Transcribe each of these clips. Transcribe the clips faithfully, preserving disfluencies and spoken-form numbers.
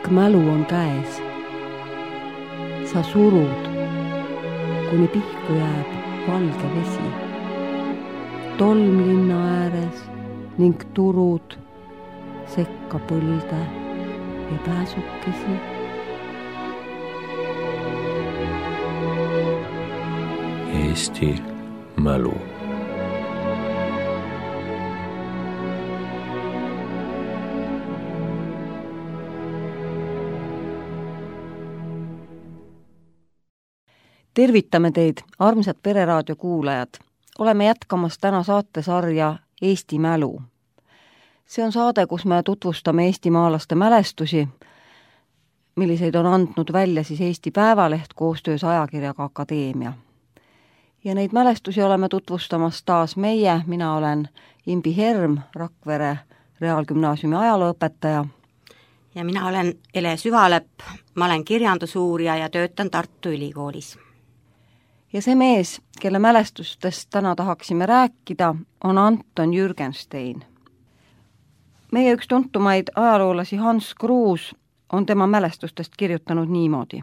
mälu on käes. Sa surud, kuni pihku jääb valge vesi. Tolm linna ääres ning turud sekka põlde ja pääsukesi. Eesti mälu. Tervitame teid, armsad Pereraadio kuulajad. Oleme jätkamas täna saatesarja Eesti mälu. See on saade, kus me tutvustame eestimaalaste mälestusi, milliseid on andnud välja siis Eesti Päevaleht koostöös ajakirjaga Akadeemia. Ja neid mälestusi oleme tutvustamas taas meie, mina olen Imbi Herm, Rakvere Reaalgümnaasiumi ajalooõpetaja. Ja mina olen Ele Süvalepp, ma olen kirjandusuurija ja töötan Tartu Ülikoolis. Ja see mees, kelle mälestustest täna tahaksime rääkida, on Anton Jürgenstein. Meie üks tuntumaid ajaloolasi Hans Kruus on tema mälestustest kirjutanud niimoodi.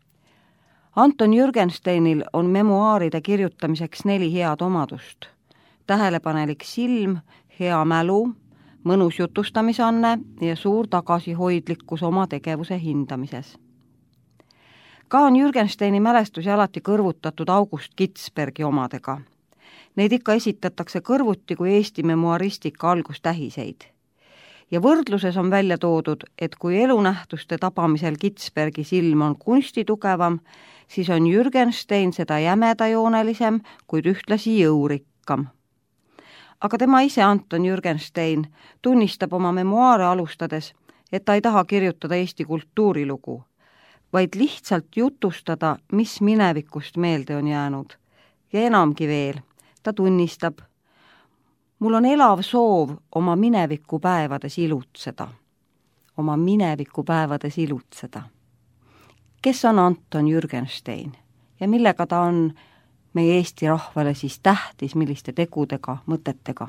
Anton Jürgensteinil on memuaaride kirjutamiseks neli head omadust. Tähelepanelik silm, hea mälu, mõnus jutustamisanne ja suur tagasihoidlikkus oma tegevuse hindamises. Ka on Jürgensteini mälestusi alati kõrvutatud August Kitzbergi omadega. Neid ikka esitatakse kõrvuti kui Eesti memuaristika algustähiseid. Ja võrdluses on välja toodud, et kui elunähtuste tabamisel Kitzbergi silm on kunstitugevam, siis on Jürgenstein seda jämedajoonelisem, kuid ühtlasi jõurikkam. Aga tema ise Anton Jürgenstein tunnistab oma memuaare alustades, et ta ei taha kirjutada Eesti kultuurilugu, vaid lihtsalt jutustada, mis minevikust meelde on jäänud. Ja enamgi veel, ta tunnistab, mul on elav soov oma minevikupäevades ilutseda. Oma minevikupäevades ilutseda. Kes on Anton Jürgenstein ja millega ta on meie Eesti rahvale siis tähtis, milliste tegudega, mõtetega?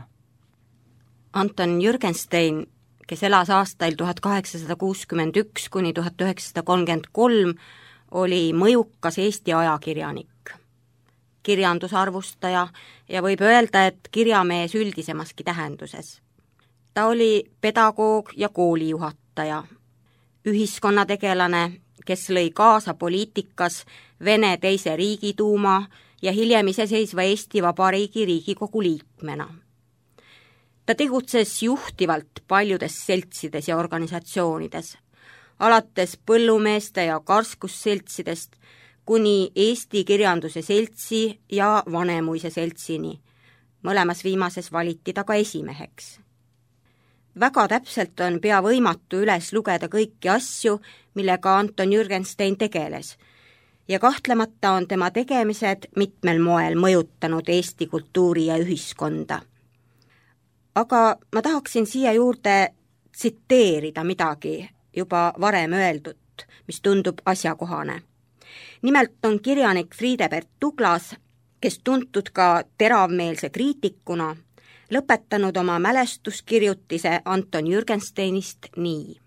Anton Jürgenstein, kes elas aastail tuhat kaheksasada kuuskümmend üks kuni tuhat üheksasada kolmkümmend kolm, oli mõjukas Eesti ajakirjanik, kirjandusarvustaja ja võib öelda, et kirjamees üldisemaski tähenduses. Ta oli pedagoog ja koolijuhataja, ühiskonnategelane, kes lõi kaasa poliitikas Vene teise riigiduuma ja hiljem iseseisva Eesti Vabariigi Riigikogu liikmena. Ta tegutses juhtivalt paljudes seltsides ja organisatsioonides, alates põllumeeste ja karskusseltsidest kuni Eesti Kirjanduse Seltsi ja Vanemuise Seltsini. Mõlemas viimases valiti ta ka esimeheks. Väga täpselt on pea võimatu üles lugeda kõiki asju, millega Anton Jürgenstein tegeles, ja kahtlemata on tema tegemised mitmel moel mõjutanud Eesti kultuuri ja ühiskonda. Aga ma tahaksin siia juurde tsiteerida midagi juba varem öeldut, mis tundub asjakohane. Nimelt on kirjanik Friedebert Douglas, kes tuntud ka teravmeelse kriitikuna, lõpetanud oma mälestuskirjutise Anton Jürgensteinist nii.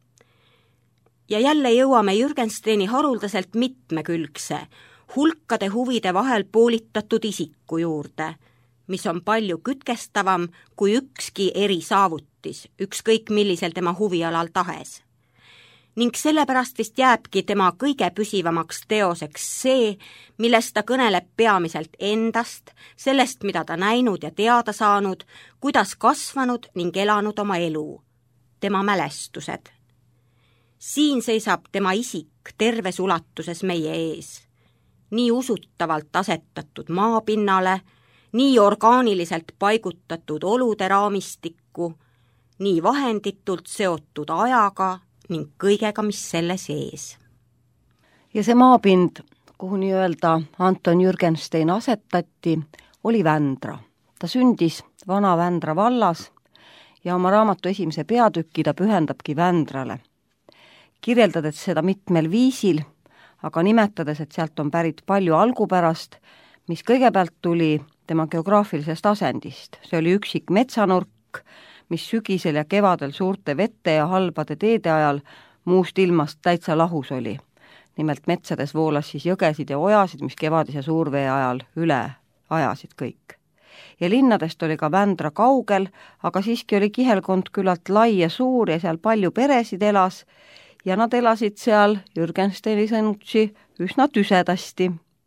Ja jälle jõuame Jürgensteini haruldaselt mitmekülgse, hulkade huvide vahel poolitatud isiku juurde, mis on palju kütkestavam kui ükski eri saavutis, ükskõik millisel tema huvialal tahes. Ning sellepärast vist jääbki tema kõige püsivamaks teoseks see, millest ta kõneleb peamiselt endast, sellest, mida ta näinud ja teada saanud, kuidas kasvanud ning elanud oma elu, tema mälestused. Siin seisab tema isik terves ulatuses meie ees, nii usutavalt asetatud maapinnale, nii orgaaniliselt paigutatud olude raamistikku, nii vahenditult seotud ajaga ning kõigega, mis selle sees. Ja see maapind, kuhu nii-öelda Anton Jürgenstein asetati, oli Vändra. Ta sündis Vana Vändra vallas ja oma raamatu esimese peatüki ta pühendabki Vändrale. Kirjeldades seda mitmel viisil, aga nimetades, et sealt on pärit palju algupärast, mis kõigepealt tuli tema geograafilisest asendist. See oli üksik metsanurk, mis sügisel ja kevadel suurte vette ja halbade teede ajal muust ilmast täitsa lahus oli. Nimelt metsades voolas siis jõgesid ja ojasid, mis kevadise suurvee ajal üle ajasid kõik. Ja linnadest oli ka Vändra kaugel, aga siiski oli kihelkond küllalt lai ja suur ja seal palju peresid elas ja nad elasid seal Jürgensteini sõnutsi üsna tüsedasti.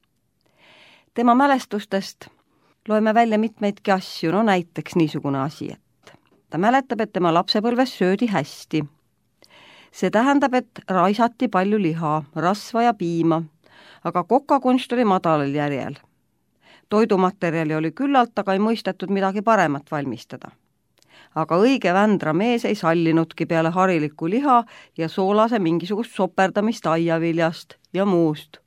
Tema mälestustest loeme välja mitmeidki asju, no näiteks niisugune asi, et ta mäletab, et tema lapsepõlves söödi hästi. See tähendab, et raisati palju liha, rasva ja piima, aga kokakunst oli madalal järjel. Toidumaterjali oli küllalt, aga ei mõistetud midagi paremat valmistada. Aga õige Vändra mees ei sallinudki peale harilikku liha ja soolase mingisugust soperdamist aiaviljast ja muust.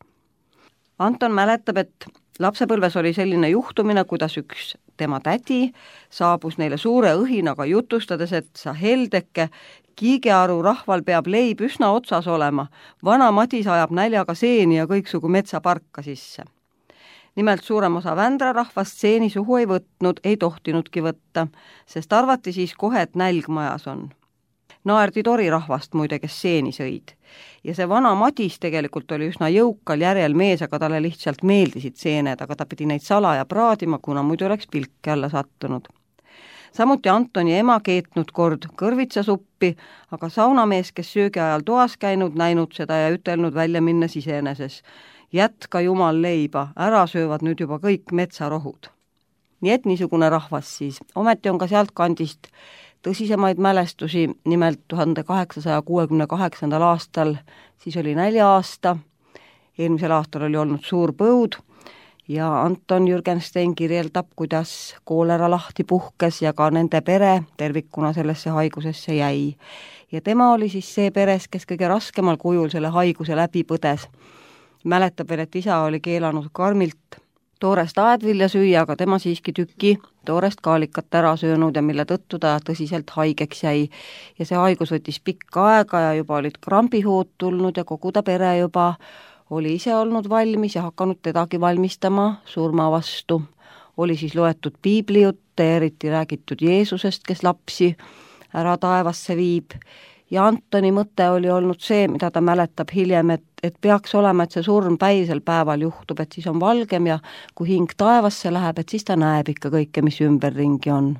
Anton mäletab, et lapsepõlves oli selline juhtumine, kuidas üks tema tädi saabus neile suure õhinaga jutustades, et sa heldeke, Kiigearu rahval peab leib üsna otsas olema, vana Madis ajab näljaga seeni ja kõiksugu metsaparka sisse. Nimelt suurem osa Vändra rahvast seeni suhu ei võtnud, ei tohtinudki võtta, sest arvati siis kohe, et nälg majas on. Naerdi tori rahvast muide, kes seeni sõid. Ja see vana Madis tegelikult oli üsna jõukal järjel mees, aga talle lihtsalt meeldisid seened, aga ta pidi neid salaja praadima, kuna muidu oleks pilke alla sattunud. Samuti Antoni ema keetnud kord kõrvitsasuppi, aga saunamees, kes söögi ajal toas käinud, näinud seda ja ütelnud välja minnes iseeneses. Jätka jumal leiba, ära söövad nüüd juba kõik metsarohud. Nii et niisugune rahvas siis. Ometi on ka sealt kandist tõsisemaid mälestusi, nimelt tuhande kaheksasaja kuuekümne kaheksandal aastal, siis oli nälja-aasta, eelmisel aastal oli olnud suur põud ja Anton Jürgenstein kirjeldab, kuidas koolera lahti puhkes ja ka nende pere tervikuna sellesse haigusesse jäi. Ja tema oli siis see peres, kes kõige raskemal kujul selle haiguse läbi põdes. Mäletab veel, et isa oli keelanud karmilt toorest aedvilja süüa, aga tema siiski tüki toorest kaalikat ära söönud ja mille tõttu ta tõsiselt haigeks jäi. Ja see haigus võttis pikka aega ja juba olid krambihood tulnud ja kogu ta pere juba oli ise olnud valmis ja hakanud tedagi valmistama surma vastu. Oli siis loetud piiblijutte, eriti räägitud Jeesusest, kes lapsi ära taevasse viib. Ja Antoni mõte oli olnud see, mida ta mäletab hiljem, et, et peaks olema, et see surm päisel päeval juhtub, et siis on valgem ja kui hing taevasse läheb, et siis ta näeb ikka kõike, mis ümberringi on.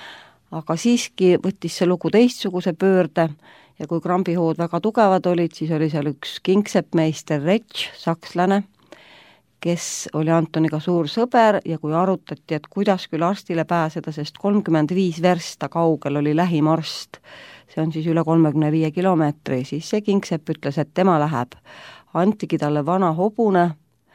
Aga siiski võttis see lugu teistsuguse pöörde ja kui krambihood väga tugevad olid, siis oli seal üks kingseppmeister Retsch, sakslane, kes oli Antoniga suur sõber ja kui arutati, et kuidas küll arstile pääseda, sest kolmkümmend viis versta kaugel oli lähim arst, see on siis üle kolmekümne viie kilomeetri, siis see kingsepp ütles, et tema läheb. Antigi talle vana hobune,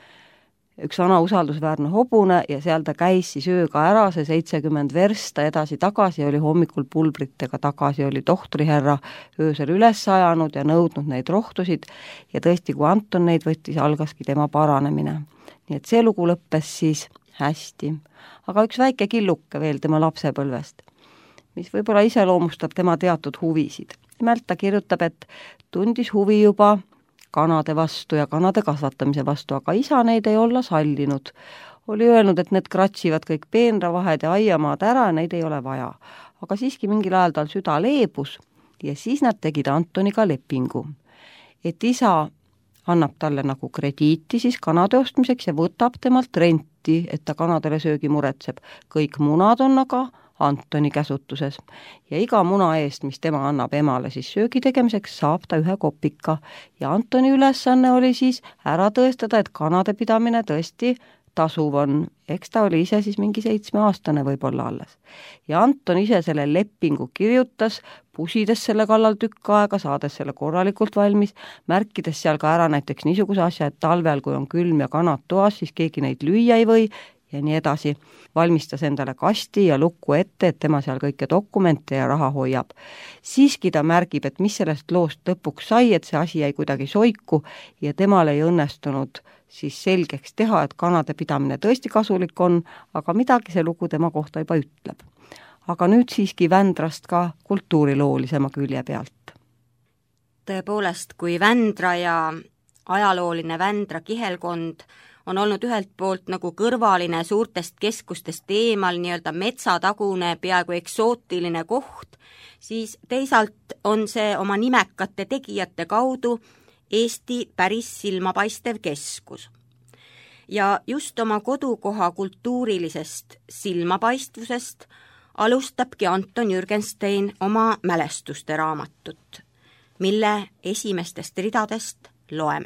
üks vana usaldusväärne hobune ja seal ta käis siis ööga ära, see seitsekümmend versta edasi-tagasi, oli hommikul pulbritega tagasi, oli tohtriherra öösel üles ajanud ja nõudnud neid rohtusid ja tõesti, kui Anton neid võttis, algaski tema paranemine. Nii et see lugu lõppes siis hästi. Aga üks väike killuke veel tema lapsepõlvest, mis võib-olla iseloomustab tema teatud huvisid. Nimelt ta kirjutab, et tundis huvi juba kanade vastu ja kanade kasvatamise vastu, aga isa neid ei olla sallinud. Oli öelnud, et need kratsivad kõik peenravahed ja aiamaad ära, neid ei ole vaja. Aga siiski mingil ajal tal süda leebus ja siis nad tegid Antoniga lepingu, et isa annab talle nagu krediiti siis kanade ostmiseks ja võtab temalt renti, et ta kanadele söögi muretseb. Kõik munad on aga Antoni käsutuses ja iga muna eest, mis tema annab emale siis söögi tegemiseks, saab ta ühe kopika ja Antoni ülesanne oli siis ära tõestada, et kanade pidamine tõesti tasuv on. Eks ta oli ise siis mingi seitsmeaastane võib-olla alles. Ja Anton ise selle lepingu kirjutas, pusides selle kallal tükk aega, saades selle korralikult valmis, märkides seal ka ära näiteks niisuguse asja, et talvel, kui on külm ja kanad toas, siis keegi neid lüüa ei või ja nii edasi. Valmistas endale kasti ja lukku ette, et tema seal kõike dokumente ja raha hoiab. Siiski ta märgib, et mis sellest loost lõpuks sai, et see asi jäi kuidagi soiku ja temal ei õnnestunud siis selgeks teha, et kanade pidamine tõesti kasulik on, aga midagi see lugu tema kohta juba ütleb. Aga nüüd siiski Vändrast ka kultuuriloolisema külje pealt. Tõepoolest, kui Vändra ja ajalooline Vändra kihelkond on olnud ühelt poolt nagu kõrvaline suurtest keskustest eemal, nii-öelda metsatagune, peaaegu eksootiline koht, siis teisalt on see oma nimekate tegijate kaudu Eesti päris silmapaistev keskus. Ja just oma kodukoha kultuurilisest silmapaistvusest alustabki Anton Jürgenstein oma mälestuste raamatut, mille esimestest ridadest loeme.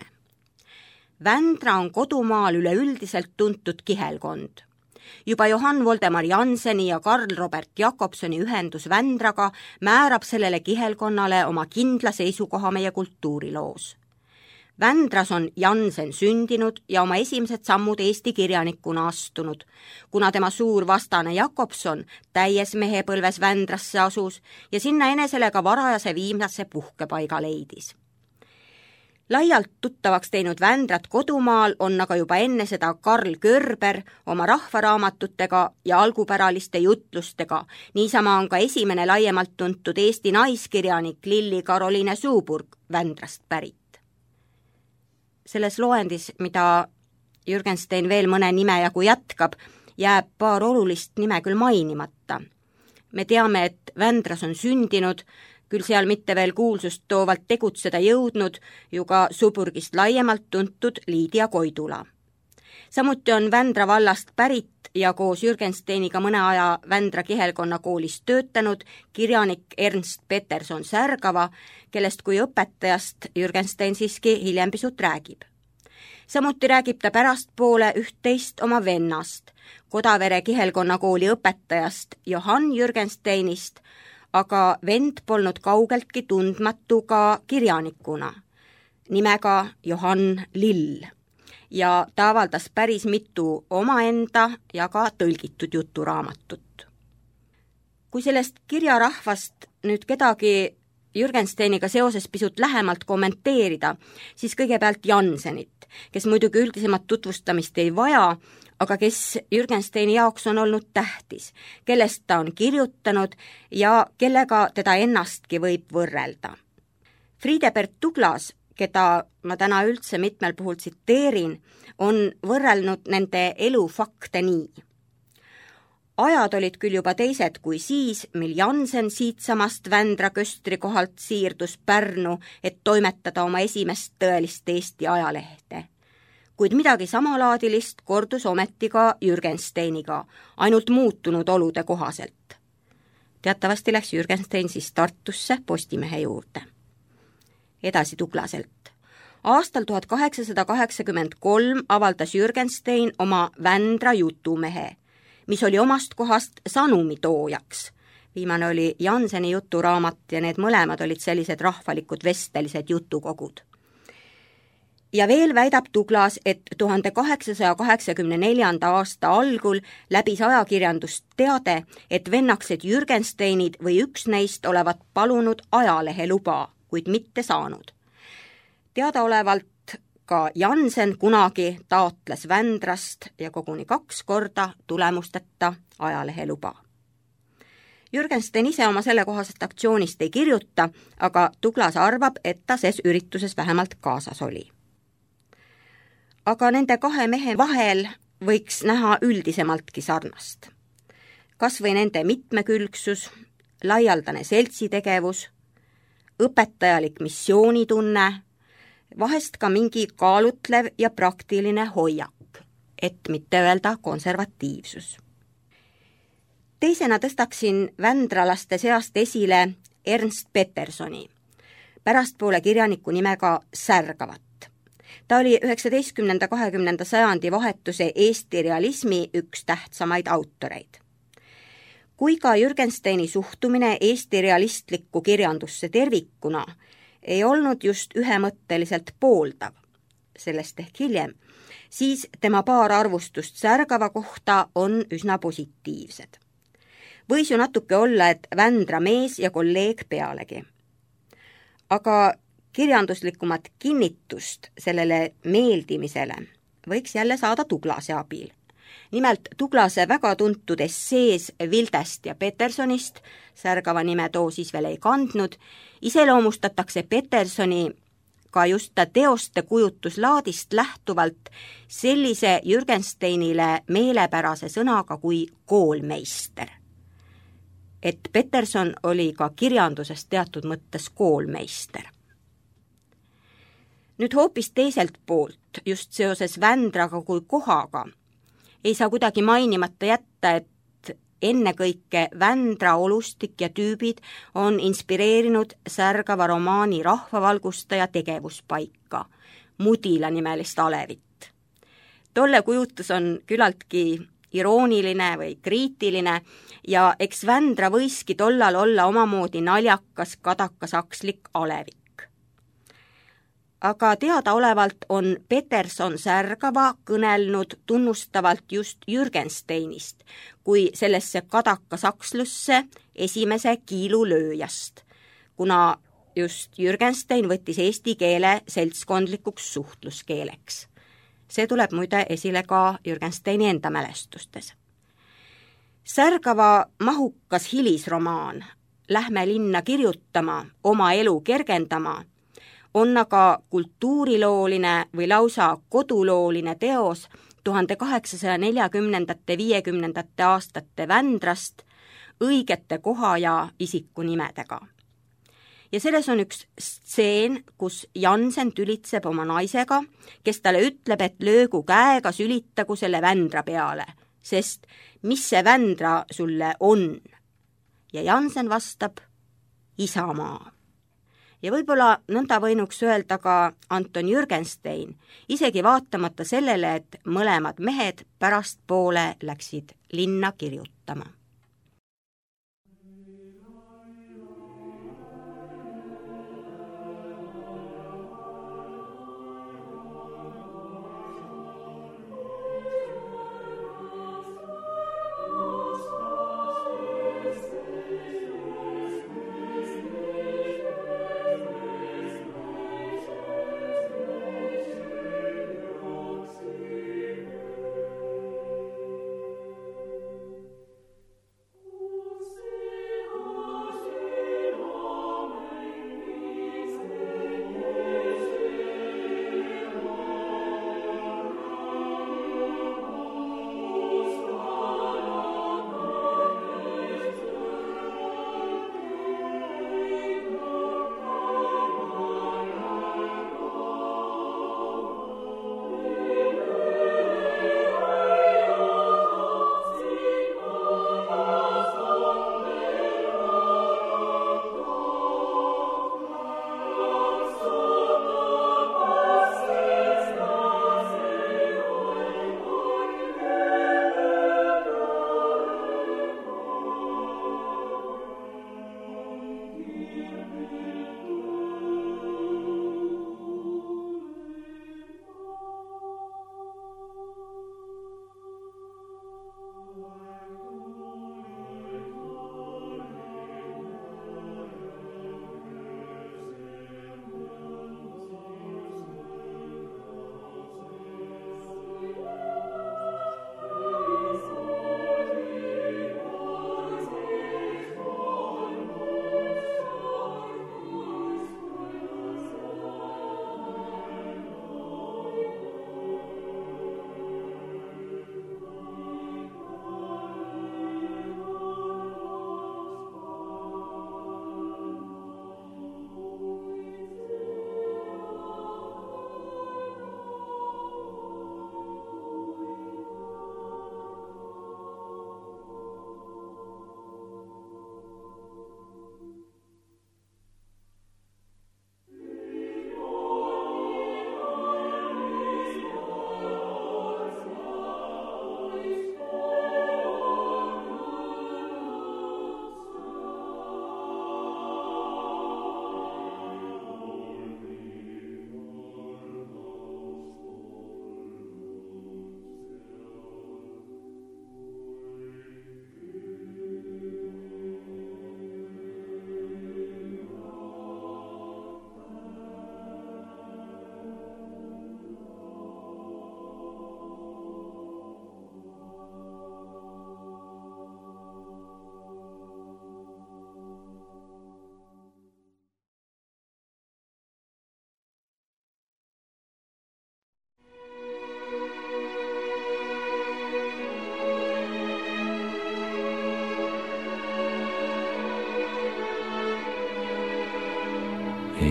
Vändra on kodumaal üleüldiselt tuntud kihelkond. Juba Johann Voldemar Jannseni ja Karl Robert Jakobsoni ühendus Vändraga määrab sellele kihelkonnale oma kindla seisukoha meie kultuuriloos. Vändras on Jansen sündinud ja oma esimesed sammud Eesti kirjanikuna astunud, kuna tema suur vastane Jakobson täies mehepõlves Vändrasse asus ja sinna enesele ka varajase viimase puhkepaiga leidis. Laialt tuttavaks teinud Vändrat kodumaal on aga juba enne seda Karl Körber oma rahvaraamatutega ja algupäraliste jutlustega. Niisama on ka esimene laiemalt tuntud Eesti naiskirjanik Lilli Karoliine Suuburg Vändrast pärit. Selles loendis, mida Jürgenstein veel mõne nime jagu jätkab, jääb paar olulist nime küll mainimata. Me teame, et Vändras on sündinud, küll seal mitte veel kuulsust toovalt tegutseda jõudnud, ju ka Suburgist laiemalt tuntud Liidia Koidula. Samuti on Vändra vallast pärit ja koos Jürgensteiniga mõne aja Vändra kihelkonna koolis töötanud kirjanik Ernst Peterson Särgava, kellest kui õpetajast Jürgenstein siiski hiljem pisut räägib. Samuti räägib ta pärastpoole üht-teist oma vennast, Kodavere kihelkonna kooli õpetajast Johann Jürgensteinist, aga vend polnud kaugeltki tundmatu ka kirjanikuna, nimega Johann Lill. Ja ta avaldas päris mitu omaenda ja ka tõlgitud juturaamatut. Kui sellest kirjarahvast nüüd kedagi Jürgensteiniga seoses pisut lähemalt kommenteerida, siis kõigepealt Janssenit, kes muidugi üldisemat tutvustamist ei vaja, aga kes Jürgensteini jaoks on olnud tähtis, kellest ta on kirjutanud ja kellega teda ennastki võib võrrelda. Friedebert Douglas, keda ma täna üldse mitmel puhul tsiteerin, on võrrelnud nende elu fakte nii. Ajad olid küll juba teised kui siis, mil Jansen siitsamast Vändra köstri kohalt siirdus Pärnu, et toimetada oma esimest tõelist Eesti ajalehte. Kuid midagi samalaadilist kordus ometi ka Jürgensteiniga, ainult muutunud olude kohaselt. Teatavasti läks Jürgenstein siis Tartusse Postimehe juurde. Edasi Douglaselt. Aastal tuhat kaheksasada kaheksakümmend kolm avaldas Jürgenstein oma Vändra jutumehe, mis oli omast kohast sanumitoojaks. Viimane oli Jannseni juturaamat ja need mõlemad olid sellised rahvalikud vestelised jutukogud. Ja veel väidab Douglas, et tuhande kaheksasaja kaheksakümne neljanda aasta algul läbis ajakirjandust teade, et vennaksed Jürgensteinid või üks neist olevat palunud ajalehe luba, kuid mitte saanud. Teadaolevalt ka Jansen kunagi taotles Vändrast ja koguni kaks korda tulemusteta ajalehe luba. Jürgenstein ise oma sellekohasest aktsioonist ei kirjuta, aga Douglas arvab, et ta ses ürituses vähemalt kaasas oli. Aga nende kahe mehe vahel võiks näha üldisemaltki sarnast. Kas või nende mitmekülgsus, laialdane seltsitegevus, õpetajalik missioonitunne, vahest ka mingi kaalutlev ja praktiline hoiak, et mitte öelda konservatiivsus. Teisena tõstaksin vändralaste seast esile Ernst Petersoni, pärastpoole kirjaniku nimega Särgavat. Ta oli üheksateistkümnenda kahekümnenda sajandi vahetuse Eesti realismi üks tähtsamaid autoreid. Kui ka Jürgensteini suhtumine Eesti realistlikku kirjandusse tervikuna ei olnud just ühemõtteliselt pooldav, sellest ehk hiljem, siis tema paar arvustust Särgava kohta on üsna positiivsed. Võis ju natuke olla, et Vändra mees ja kolleeg pealegi. Aga kirjanduslikumat kinnitust sellele meeldimisele võiks jälle saada Douglase abil. Nimelt Douglase väga tuntud essees Vildest ja Petersonist, Särgava nime too siis veel ei kandnud, iseloomustatakse Petersoni ka just ta teoste kujutuslaadist lähtuvalt sellise Jürgensteinile meelepärase sõnaga kui koolmeister. Et Peterson oli ka kirjanduses teatud mõttes koolmeister. Nüüd hoopis teiselt poolt, just seoses Vändraga kui kohaga, ei saa kuidagi mainimata jätta, et ennekõike Vändra olustik ja tüübid on inspireerinud särgava romaani rahvavalgustaja tegevuspaika, Mudila nimelist alevit. Tolle kujutus on küllaltki irooniline või kriitiline ja eks Vändra võiski tollal olla omamoodi naljakas kadakasakslik alevik. Aga teadaolevalt on Peterson särgava kõnelnud tunnustavalt just Jürgensteinist kui sellesse kadakasakslusse esimese kiilulööjast, kuna just Jürgenstein võttis eesti keele seltskondlikuks suhtluskeeleks. See tuleb muide esile ka Jürgensteini enda mälestustes. Särgava mahukas hilisromaan Lähme linna kirjutama, oma elu kergendama on aga kultuurilooline või lausa kodulooline teos tuhande kaheksasaja neljakümnendate viiekümnendate aastate Vändrast õigete koha ja isiku nimedega. Ja selles on üks stseen, kus Jansen tülitseb oma naisega, kes talle ütleb, et löögu käega sülitagu selle Vändra peale, sest mis see Vändra sulle on? Ja Jansen vastab, Isamaa. Ja võib-olla nõnda võinuks öelda ka Anton Jürgenstein, isegi vaatamata sellele, et mõlemad mehed pärast poole läksid linna kirjutama.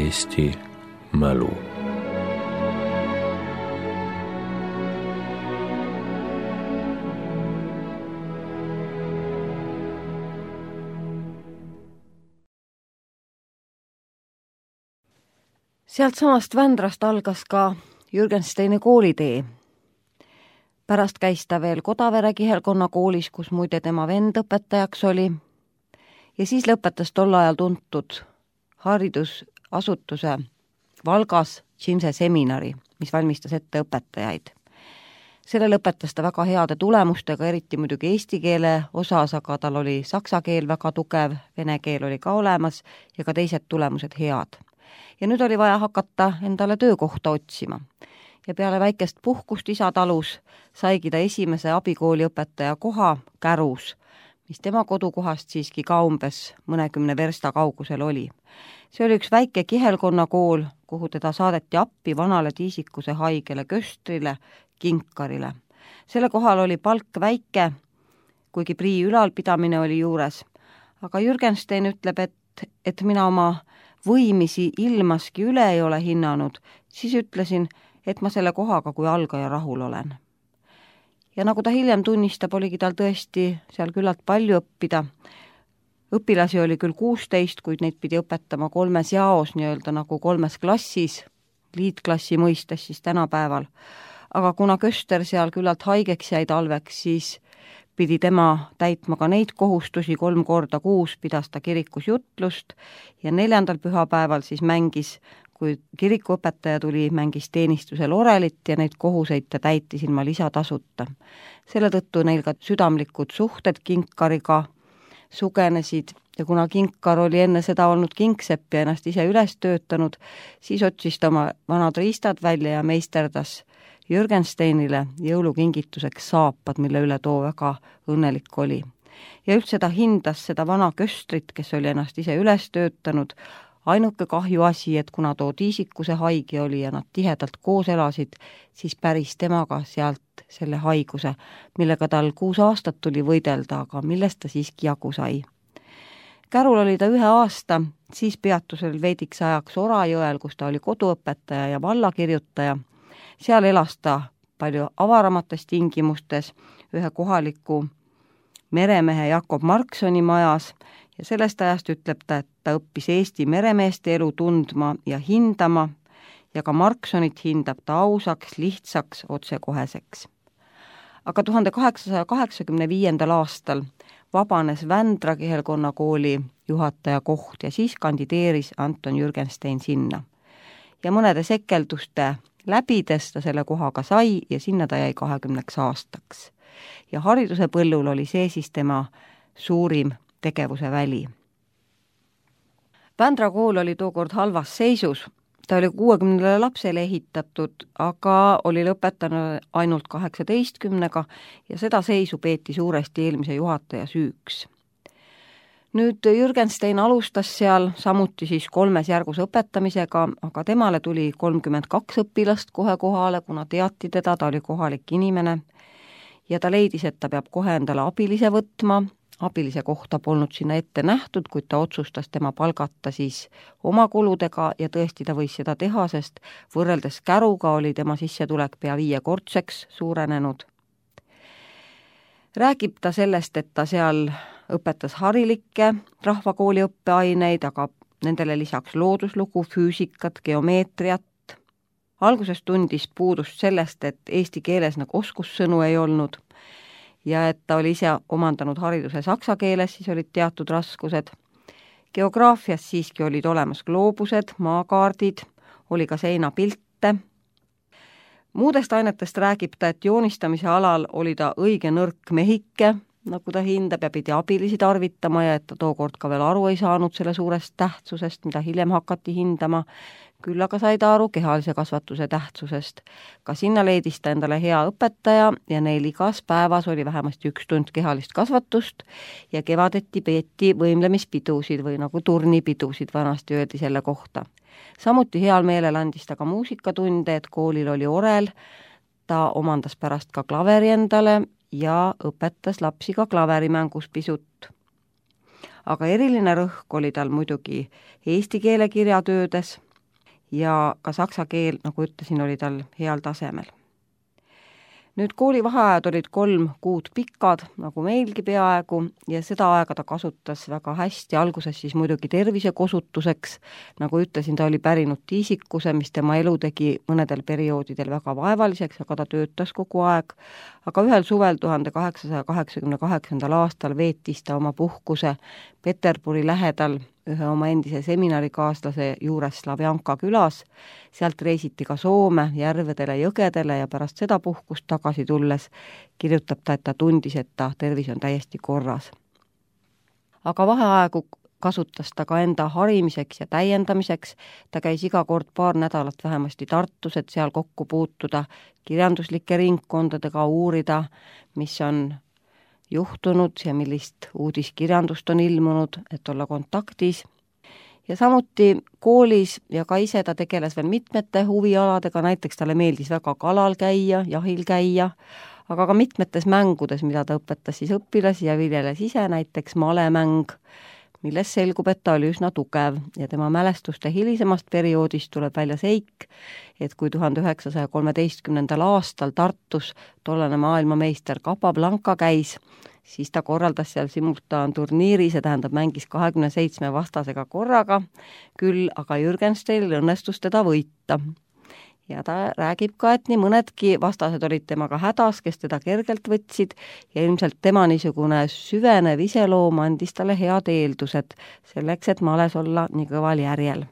Eesti mälu. Sealt samast Vändrast algas ka Jürgensteini koolitee. Pärast käis ta veel Kodavere kihelkonna koolis, kus muide tema vend õpetajaks oli, ja siis lõpetas tol ajal tuntud haridusasutuse Valgas Cimse seminari, mis valmistas ette õpetajaid. Selle lõpetas ta väga heade tulemustega, eriti muidugi eesti keele osas, aga tal oli saksa keel väga tugev, vene keel oli ka olemas ja ka teised tulemused head. Ja nüüd oli vaja hakata endale töökohta otsima. Ja peale väikest puhkust isatalus saigi ta esimese abikooliõpetaja koha Kärus, mis tema kodukohast siiski ka umbes mõnekümne versta kaugusel oli. See oli üks väike kihelkonna kool, kuhu teda saadeti appi vanale tiisikuse haigele Köstrile, Kinkarile. Selle kohal oli palk väike, kuigi prii ülalpidamine oli juures. Aga Jürgenstein ütleb, et, et mina oma võimisi ilmaski üle ei ole hinnanud, siis ütlesin, et ma selle kohaga kui algaja rahul olen. Ja nagu ta hiljem tunnistab, oligi tal tõesti seal küllalt palju õppida. Õpilasi oli küll kuusteist, kuid neid pidi õpetama kolmes jaos, nii-öelda nagu kolmes klassis, liitklassi mõistes siis tänapäeval. Aga kuna Köster seal küllalt haigeks jäi talveks, siis pidi tema täitma ka neid kohustusi, kolm korda kuus pidas ta kirikus jutlust ja neljandal pühapäeval siis mängis, kui kirikuõpetaja tuli, mängis teenistusel orelit ja neid kohuseid ta täitis ilma lisatasuta. Selle tõttu neil ka südamlikud suhted Kinkariga sugenesid ja kuna Kinkar oli enne seda olnud kingsepp ja ennast ise üles töötanud, siis otsis ta oma vanad riistad välja ja meisterdas Jürgensteinile jõulukingituseks saapad, mille üle too väga õnnelik oli. Ja üldse ta hindas seda vana Köstrit, kes oli ennast ise üles töötanud. Ainuke kahju asi, et kuna too tiisikuse haige oli ja nad tihedalt koos elasid, siis päris temaga sealt selle haiguse, millega tal kuus aastat tuli võidelda, aga millest ta siiski jagu sai. Kärul oli ta ühe aasta, siis peatusel veidiks ajaks Orajõel, kus ta oli koduõpetaja ja vallakirjutaja. Seal elas ta palju avaramates tingimustes ühe kohaliku meremehe Jakob Marksoni majas ja sellest ajast ütleb ta, et ta õppis Eesti meremeeste elu tundma ja hindama ja ka Marksonit hindab ta ausaks, lihtsaks, otsekoheseks. Aga tuhande kaheksasaja kaheksakümne viiendal aastal vabanes Vändra kihelkonna kooli juhataja koht ja siis kandideeris Anton Jürgenstein sinna. Ja mõnede sekelduste läbides ta selle kohaga sai ja sinna ta jäi kahekümneks aastaks. Ja hariduse põllul oli see siis tema suurim tegevuse väli. Vändra kool oli tookord halvas seisus. Ta oli kuuekümnele lapsele ehitatud, aga oli lõpetanud ainult kaheksateistkümnega ja seda seisu peeti suuresti eelmise juhataja süüks. Nüüd Jürgenstein alustas seal samuti siis kolmes järgus õpetamisega, aga temale tuli kolmkümmend kaks õpilast kohe kohale, kuna teati teda, ta oli kohalik inimene ja ta leidis, et ta peab kohe endale abilise võtma. Abilise kohta polnud sinna ette nähtud, kuid ta otsustas tema palgata siis oma kuludega ja tõesti ta võis seda teha, sest võrreldes Käruga oli tema sissetulek pea viiekordseks suurenenud. Räägib ta sellest, et ta seal õpetas harilikke rahvakooli õppeaineid, aga nendele lisaks looduslugu, füüsikat, geomeetriat. Alguses tundis puudust sellest, et eesti keeles nagu oskussõnu ei olnud ja et ta oli ise omandanud hariduse saksa keeles, siis olid teatud raskused. Geograafias siiski olid olemas gloobused, maakaardid, oli ka seinapilte. Muudest ainetest räägib ta, et joonistamise alal oli ta õige nõrk mehike, nagu ta hindab ja pidi abilisi tarvitama ja et ta tookord ka veel aru ei saanud selle suurest tähtsusest, mida hiljem hakati hindama. Küll aga sai ta aru kehalise kasvatuse tähtsusest. Ka sinna leidis ta endale hea õpetaja ja neil igas päevas oli vähemasti üks tund kehalist kasvatust ja kevadeti peeti võimlemispidusid või nagu turnipidusid vanasti öeldi selle kohta. Samuti heal meelel andis ta ka muusikatunde, et koolil oli orel, ta omandas pärast ka klaveri endale ja õpetas lapsi ka klaverimängus pisut. Aga eriline rõhk oli tal muidugi eesti keele kirjatöödes. ja ka saksa keel, nagu ütlesin, oli tal heal tasemel. Nüüd koolivaheajad olid kolm kuud pikad, nagu meilgi peaaegu, ja seda aega ta kasutas väga hästi, alguses siis muidugi tervisekosutuseks, nagu ütlesin, ta oli pärinud tiisikuse, mis tema elu tegi mõnedel perioodidel väga vaevaliseks, aga ta töötas kogu aeg, aga ühel suvel tuhande kaheksasaja kaheksakümne kaheksandal aastal veetis ta oma puhkuse Peterburi lähedal ühe oma endise seminarikaaslase juures Slavjanka külas, sealt reisiti ka Soome, järvedele, jõgedele ja pärast seda puhkust tagasi tulles kirjutab ta, et ta tundis, et ta tervis on täiesti korras. Aga vaheaegu kasutas ta ka enda harimiseks ja täiendamiseks, ta käis iga kord paar nädalat vähemasti Tartus, et seal kokku puutuda, kirjanduslike ringkondadega uurida, mis on juhtunud ja millist uudiskirjandust on ilmunud, et olla kontaktis. Ja samuti koolis ja ka ise ta tegeles veel mitmete huvialadega, näiteks talle meeldis väga kalal käia, jahil käia, aga ka mitmetes mängudes, mida ta õpetas siis õpilasi ja viljeles ise, näiteks malemäng, milles selgub, et ta oli üsna tugev ja tema mälestuste hilisemast perioodist tuleb välja seik, et kui tuhande üheksasaja kolmeteistkümnendal aastal Tartus tollane maailmameister Capablanca käis, siis ta korraldas seal simultaanturniiri, see tähendab mängis kahekümne seitsme vastasega korraga, küll aga Jürgensteinil õnnestus teda võita. Ja ta räägib ka, et nii mõnedki vastased olid temaga hädas, kes teda kergelt võtsid ja ilmselt tema niisugune süvenev iseloom andis talle head eeldused selleks, et males olla nii kõval järjel.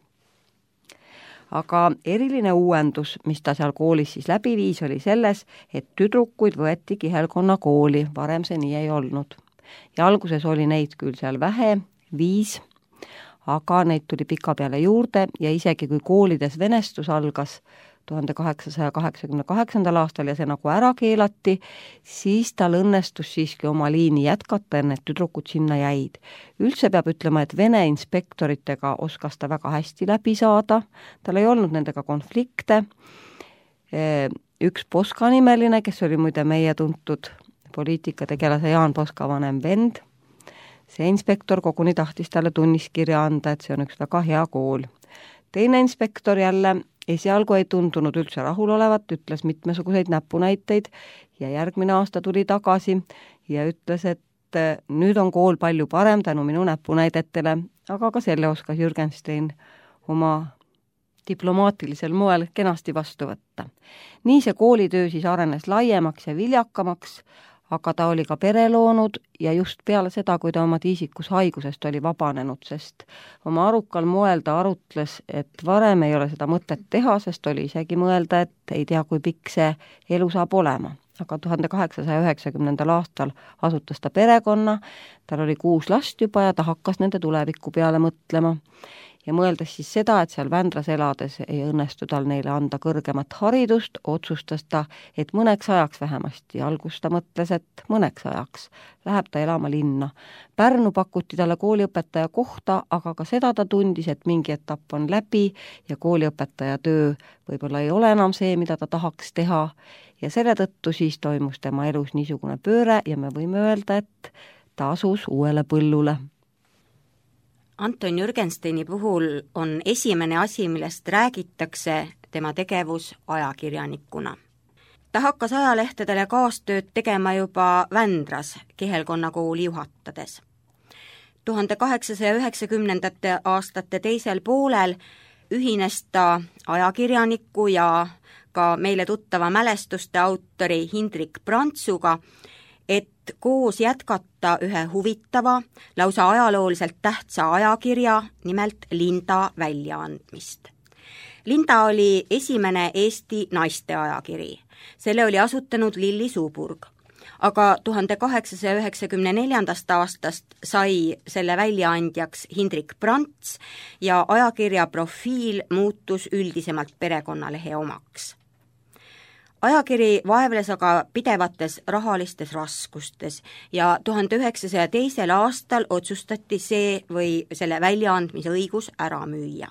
Aga eriline uuendus, mis ta seal koolis siis läbi viis, oli selles, et tüdrukuid võeti kihelkonna kooli, varem see nii ei olnud. Ja alguses oli neid küll seal vähe, viis, aga neid tuli pika peale juurde ja isegi kui koolides venestus algas tuhande kaheksasaja kaheksakümne kaheksandal aastal ja see nagu ära keelati, siis tal õnnestus siiski oma liini jätkata ja need tüdrukud sinna jäid. Üldse peab ütlema, et Vene inspektoritega oskas ta väga hästi läbi saada, tal ei olnud nendega konflikte. Üks Poska nimeline, kes oli muide meie tuntud poliitikategelase Jaan Poska vanem vend, see inspektor koguni tahtis talle tunniskirja anda, et see on üks väga hea kool. Teine inspektor jälle esialgu ei tundunud üldse rahul olevat, ütles mitmesuguseid näpunäiteid ja järgmine aasta tuli tagasi ja ütles, et nüüd on kool palju parem tänu minu näpunäidetele, aga ka selle oskas Jürgenstein oma diplomaatilisel moel kenasti vastu võtta. Nii see koolitöö siis arenes laiemaks ja viljakamaks, aga ta oli ka pere loonud ja just peale seda, kui ta oma tiisikushaigusest oli vabanenud, sest oma arukal moel ta arutles, et varem ei ole seda mõtet teha, sest oli isegi mõelda, et ei tea, kui pikk see elu saab olema. Aga tuhande kaheksasaja üheksakümnendal aastal asutas ta perekonna, tal oli kuus last juba ja ta hakkas nende tuleviku peale mõtlema. Ja mõeldes siis seda, et seal Vändras elades ei õnnestu tal neile anda kõrgemat haridust, otsustas ta, et mõneks ajaks vähemasti, algust ta mõtles, et mõneks ajaks läheb ta elama linna. Pärnu pakuti talle kooliõpetaja kohta, aga ka seda ta tundis, et mingi etapp on läbi ja kooliõpetaja töö võib-olla ei ole enam see, mida ta tahaks teha ja selle tõttu siis toimus tema elus niisugune pööre ja me võime öelda, et ta asus uuele põllule. Anton Jürgensteini puhul on esimene asi, millest räägitakse tema tegevus ajakirjanikuna. Ta hakkas ajalehtedele kaastööd tegema juba Vändras kihelkonna kooli juhatades. tuhande kaheksasaja üheksakümnendate aastate teisel poolel ühines ta ajakirjaniku ja ka meile tuttava mälestuste autori Hindrik Brandtsuga, et koos jätkata ühe huvitava, lausa ajalooliselt tähtsa ajakirja, nimelt Linda väljaandmist. Linda oli esimene Eesti naiste ajakiri. Selle oli asutanud Lilli Suuburg. Aga tuhande kaheksasaja üheksakümne neljandast aastast sai selle väljaandjaks Hindrik Brandts ja ajakirja profiil muutus üldisemalt perekonnalehe omaks. Ajakiri vaevles aga pidevates rahalistes raskustes ja tuhande üheksasaja teisel aastal otsustati see või selle väljaandmise õigus ära müüa.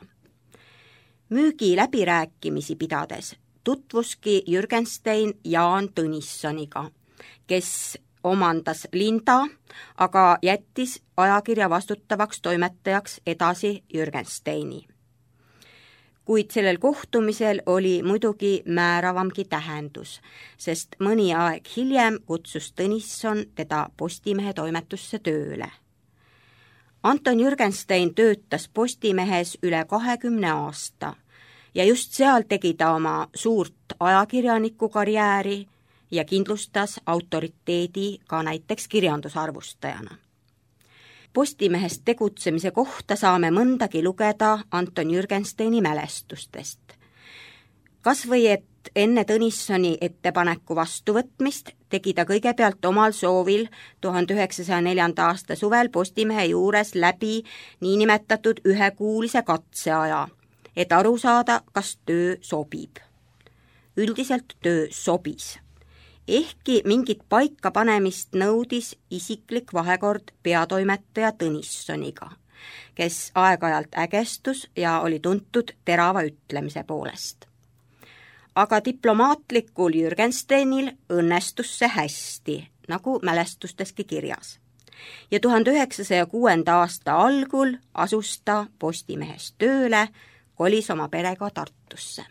Müügi läbirääkimisi pidades tutvuski Jürgenstein Jaan Tõnissoniga, kes omandas Linda, aga jättis ajakirja vastutavaks toimetajaks edasi Jürgensteini. kuid sellel kohtumisel oli muidugi määravamgi tähendus, sest mõni aeg hiljem kutsus Tõnisson teda Postimehe toimetusse tööle. Anton Jürgenstein töötas Postimehes üle kahekümne aasta ja just seal tegi ta oma suurt ajakirjaniku karjääri ja kindlustas autoriteedi ka näiteks kirjandusarvustajana. Postimehes tegutsemise kohta saame mõndagi lugeda Anton Jürgensteini mälestustest. Kas või, et enne Tõnissoni ettepaneku vastuvõtmist tegi ta kõigepealt omal soovil tuhande üheksasaja neljanda aasta suvel Postimehe juures läbi niinimetatud ühekuulise katseaja, et aru saada, kas töö sobib. Üldiselt töö sobis. Ehkki mingit paikapanemist nõudis isiklik vahekord peatoimetaja Tõnissoniga, kes aeg-ajalt ägestus ja oli tuntud terava ütlemise poolest. Aga diplomaatlikul Jürgensteinil õnnestus see hästi, nagu mälestusteski kirjas. Ja tuhande üheksasaja kuuenda aasta algul asus ta Postimehes tööle, kolis oma perega Tartusse.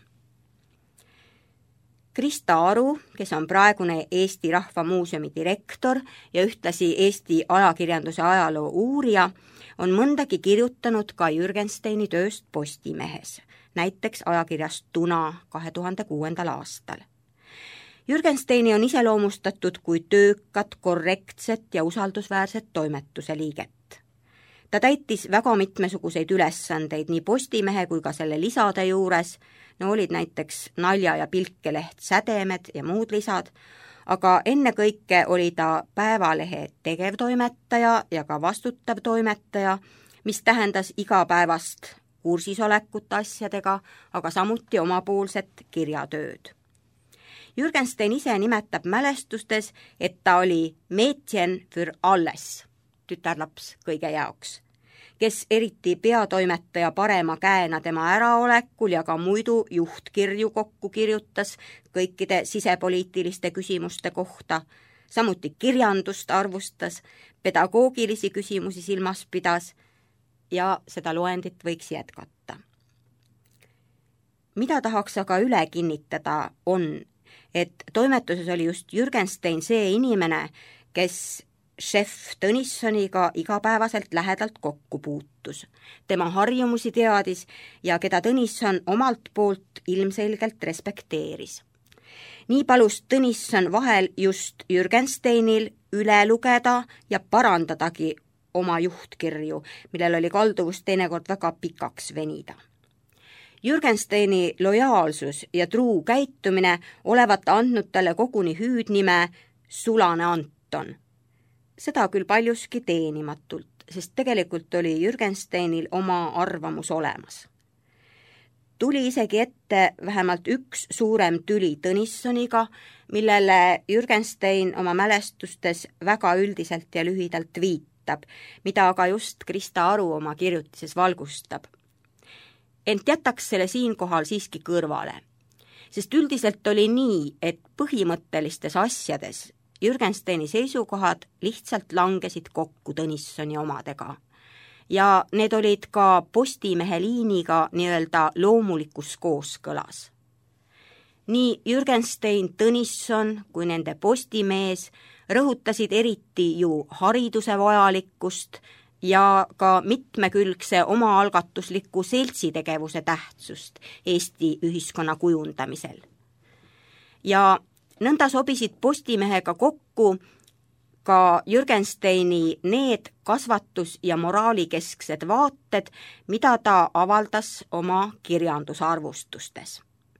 Krista Aru, kes on praegune Eesti Rahva Muuseumi direktor ja ühtlasi Eesti ajakirjanduse ajaloo uurija, on mõndagi kirjutanud ka Jürgensteini tööst Postimehes, näiteks ajakirjas Tuna kahe tuhande kuuendal aastal. Jürgensteini on iseloomustatud kui töökat, korrektset ja usaldusväärset toimetuse liiget. Ta täitis väga mitmesuguseid ülesandeid nii Postimehe kui ka selle lisade juures, no olid näiteks nalja- ja pilkeleht Sädemed ja muud lisad, aga ennekõike oli ta Päevalehe tegevtoimetaja ja ka vastutav toimetaja, mis tähendas igapäevast kursisolekut asjadega, aga samuti omapoolset kirjatööd. Jürgenstein ise nimetab mälestustes, et ta oli Mädchen für alles, tütarlaps kõige jaoks, kes eriti peatoimetaja parema käena tema äraolekul ja ka muidu juhtkirju kokku kirjutas kõikide sisepoliitiliste küsimuste kohta, samuti kirjandust arvustas, pedagoogilisi küsimusi silmas pidas ja seda loendit võiks jätkata. Mida tahaks aga üle kinnitada on, et toimetuses oli just Jürgenstein see inimene, kes šef Tõnissoniga igapäevaselt lähedalt kokku puutus. Tema harjumusi teadis ja keda Tõnisson omalt poolt ilmselgelt respekteeris. Nii palus Tõnisson vahel just Jürgensteinil üle lugeda ja parandadagi oma juhtkirju, millel oli kalduvus teinekord väga pikaks venida. Jürgensteini lojaalsus ja truu käitumine olevat andnud talle koguni hüüdnime Sulane Anton. Seda küll paljuski teenimatult, sest tegelikult oli Jürgensteinil oma arvamus olemas. Tuli isegi ette vähemalt üks suurem tüli Tõnissoniga, millele Jürgenstein oma mälestustes väga üldiselt ja lühidalt viitab, mida aga just Krista Aru oma kirjutises valgustab. Ent jätaks selle siinkohal siiski kõrvale, sest üldiselt oli nii, et põhimõttelistes asjades Jürgensteini seisukohad lihtsalt langesid kokku Tõnissoni omadega ja need olid ka Postimehe liiniga nii-öelda loomulikus kooskõlas. Nii Jürgenstein, Tõnisson kui nende Postimees rõhutasid eriti ju hariduse vajalikkust ja ka mitmekülgse omaalgatusliku seltsitegevuse tähtsust Eesti ühiskonna kujundamisel. Ja nõnda sobisid Postimehega kokku ka Jürgensteini need kasvatus- ja moraalikesksed vaated, mida ta avaldas oma kirjandusarvustustes.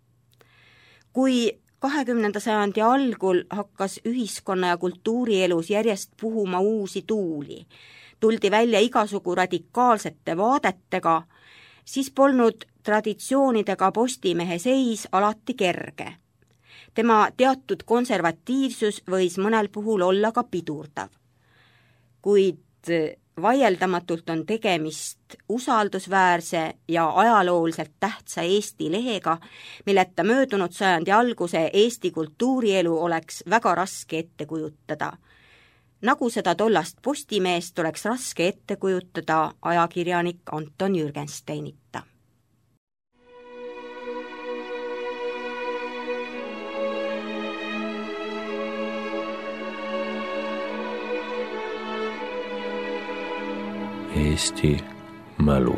Kui kahekümnenda sajandi algul hakkas ühiskonna- ja kultuurielus järjest puhuma uusi tuuli, tuldi välja igasugu radikaalsete vaadetega, siis polnud traditsioonidega Postimehe seis alati kerge. Tema teatud konservatiivsus võis mõnel puhul olla ka pidurdav. Kuid vaieldamatult on tegemist usaldusväärse ja ajalooliselt tähtsa Eesti lehega, milleta möödunud sajandi alguse Eesti kultuurielu oleks väga raske ette kujutada. Nagu seda tollast Postimeest oleks raske ette kujutada ajakirjanik Anton Jürgensteinita. Eesti mälu.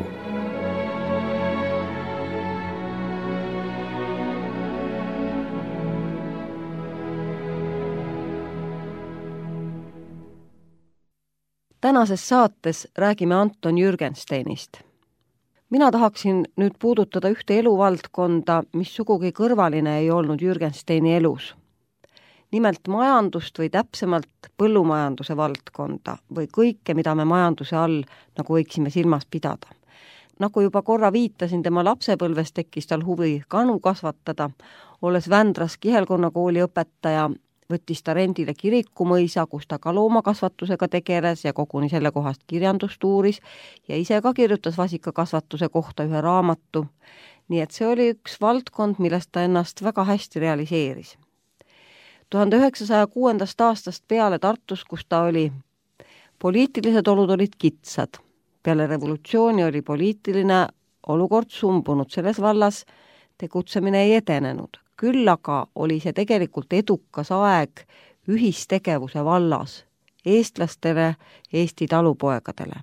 Tänases saates räägime Anton Jürgensteinist. Mina tahaksin nüüd puudutada ühte eluvaldkonda, mis sugugi kõrvaline ei olnud Jürgensteini elus. Nimelt majandust või täpsemalt põllumajanduse valdkonda või kõike, mida me majanduse all nagu võiksime silmas pidada. Nagu juba korra viitasin, tema lapsepõlves tekkis tal huvi kanu kasvatada, olles Vändras Kihelkonna kooli õpetaja, võttis ta rendile Kirikumõisa, kus ta ka loomakasvatusega tegeles ja koguni selle kohast kirjandust uuris ja ise ka kirjutas vasikakasvatuse kohta ühe raamatu. Nii et see oli üks valdkond, millest ta ennast väga hästi realiseeris. tuhande üheksasaja kuuendast aastast peale Tartus, kus ta oli, poliitilised olud olid kitsad. Peale revolutsiooni oli poliitiline olukord sumbunud selles vallas, tegutsemine ei edenenud. Küll aga oli see tegelikult edukas aeg ühistegevuse vallas eestlastele, Eesti talupoegadele.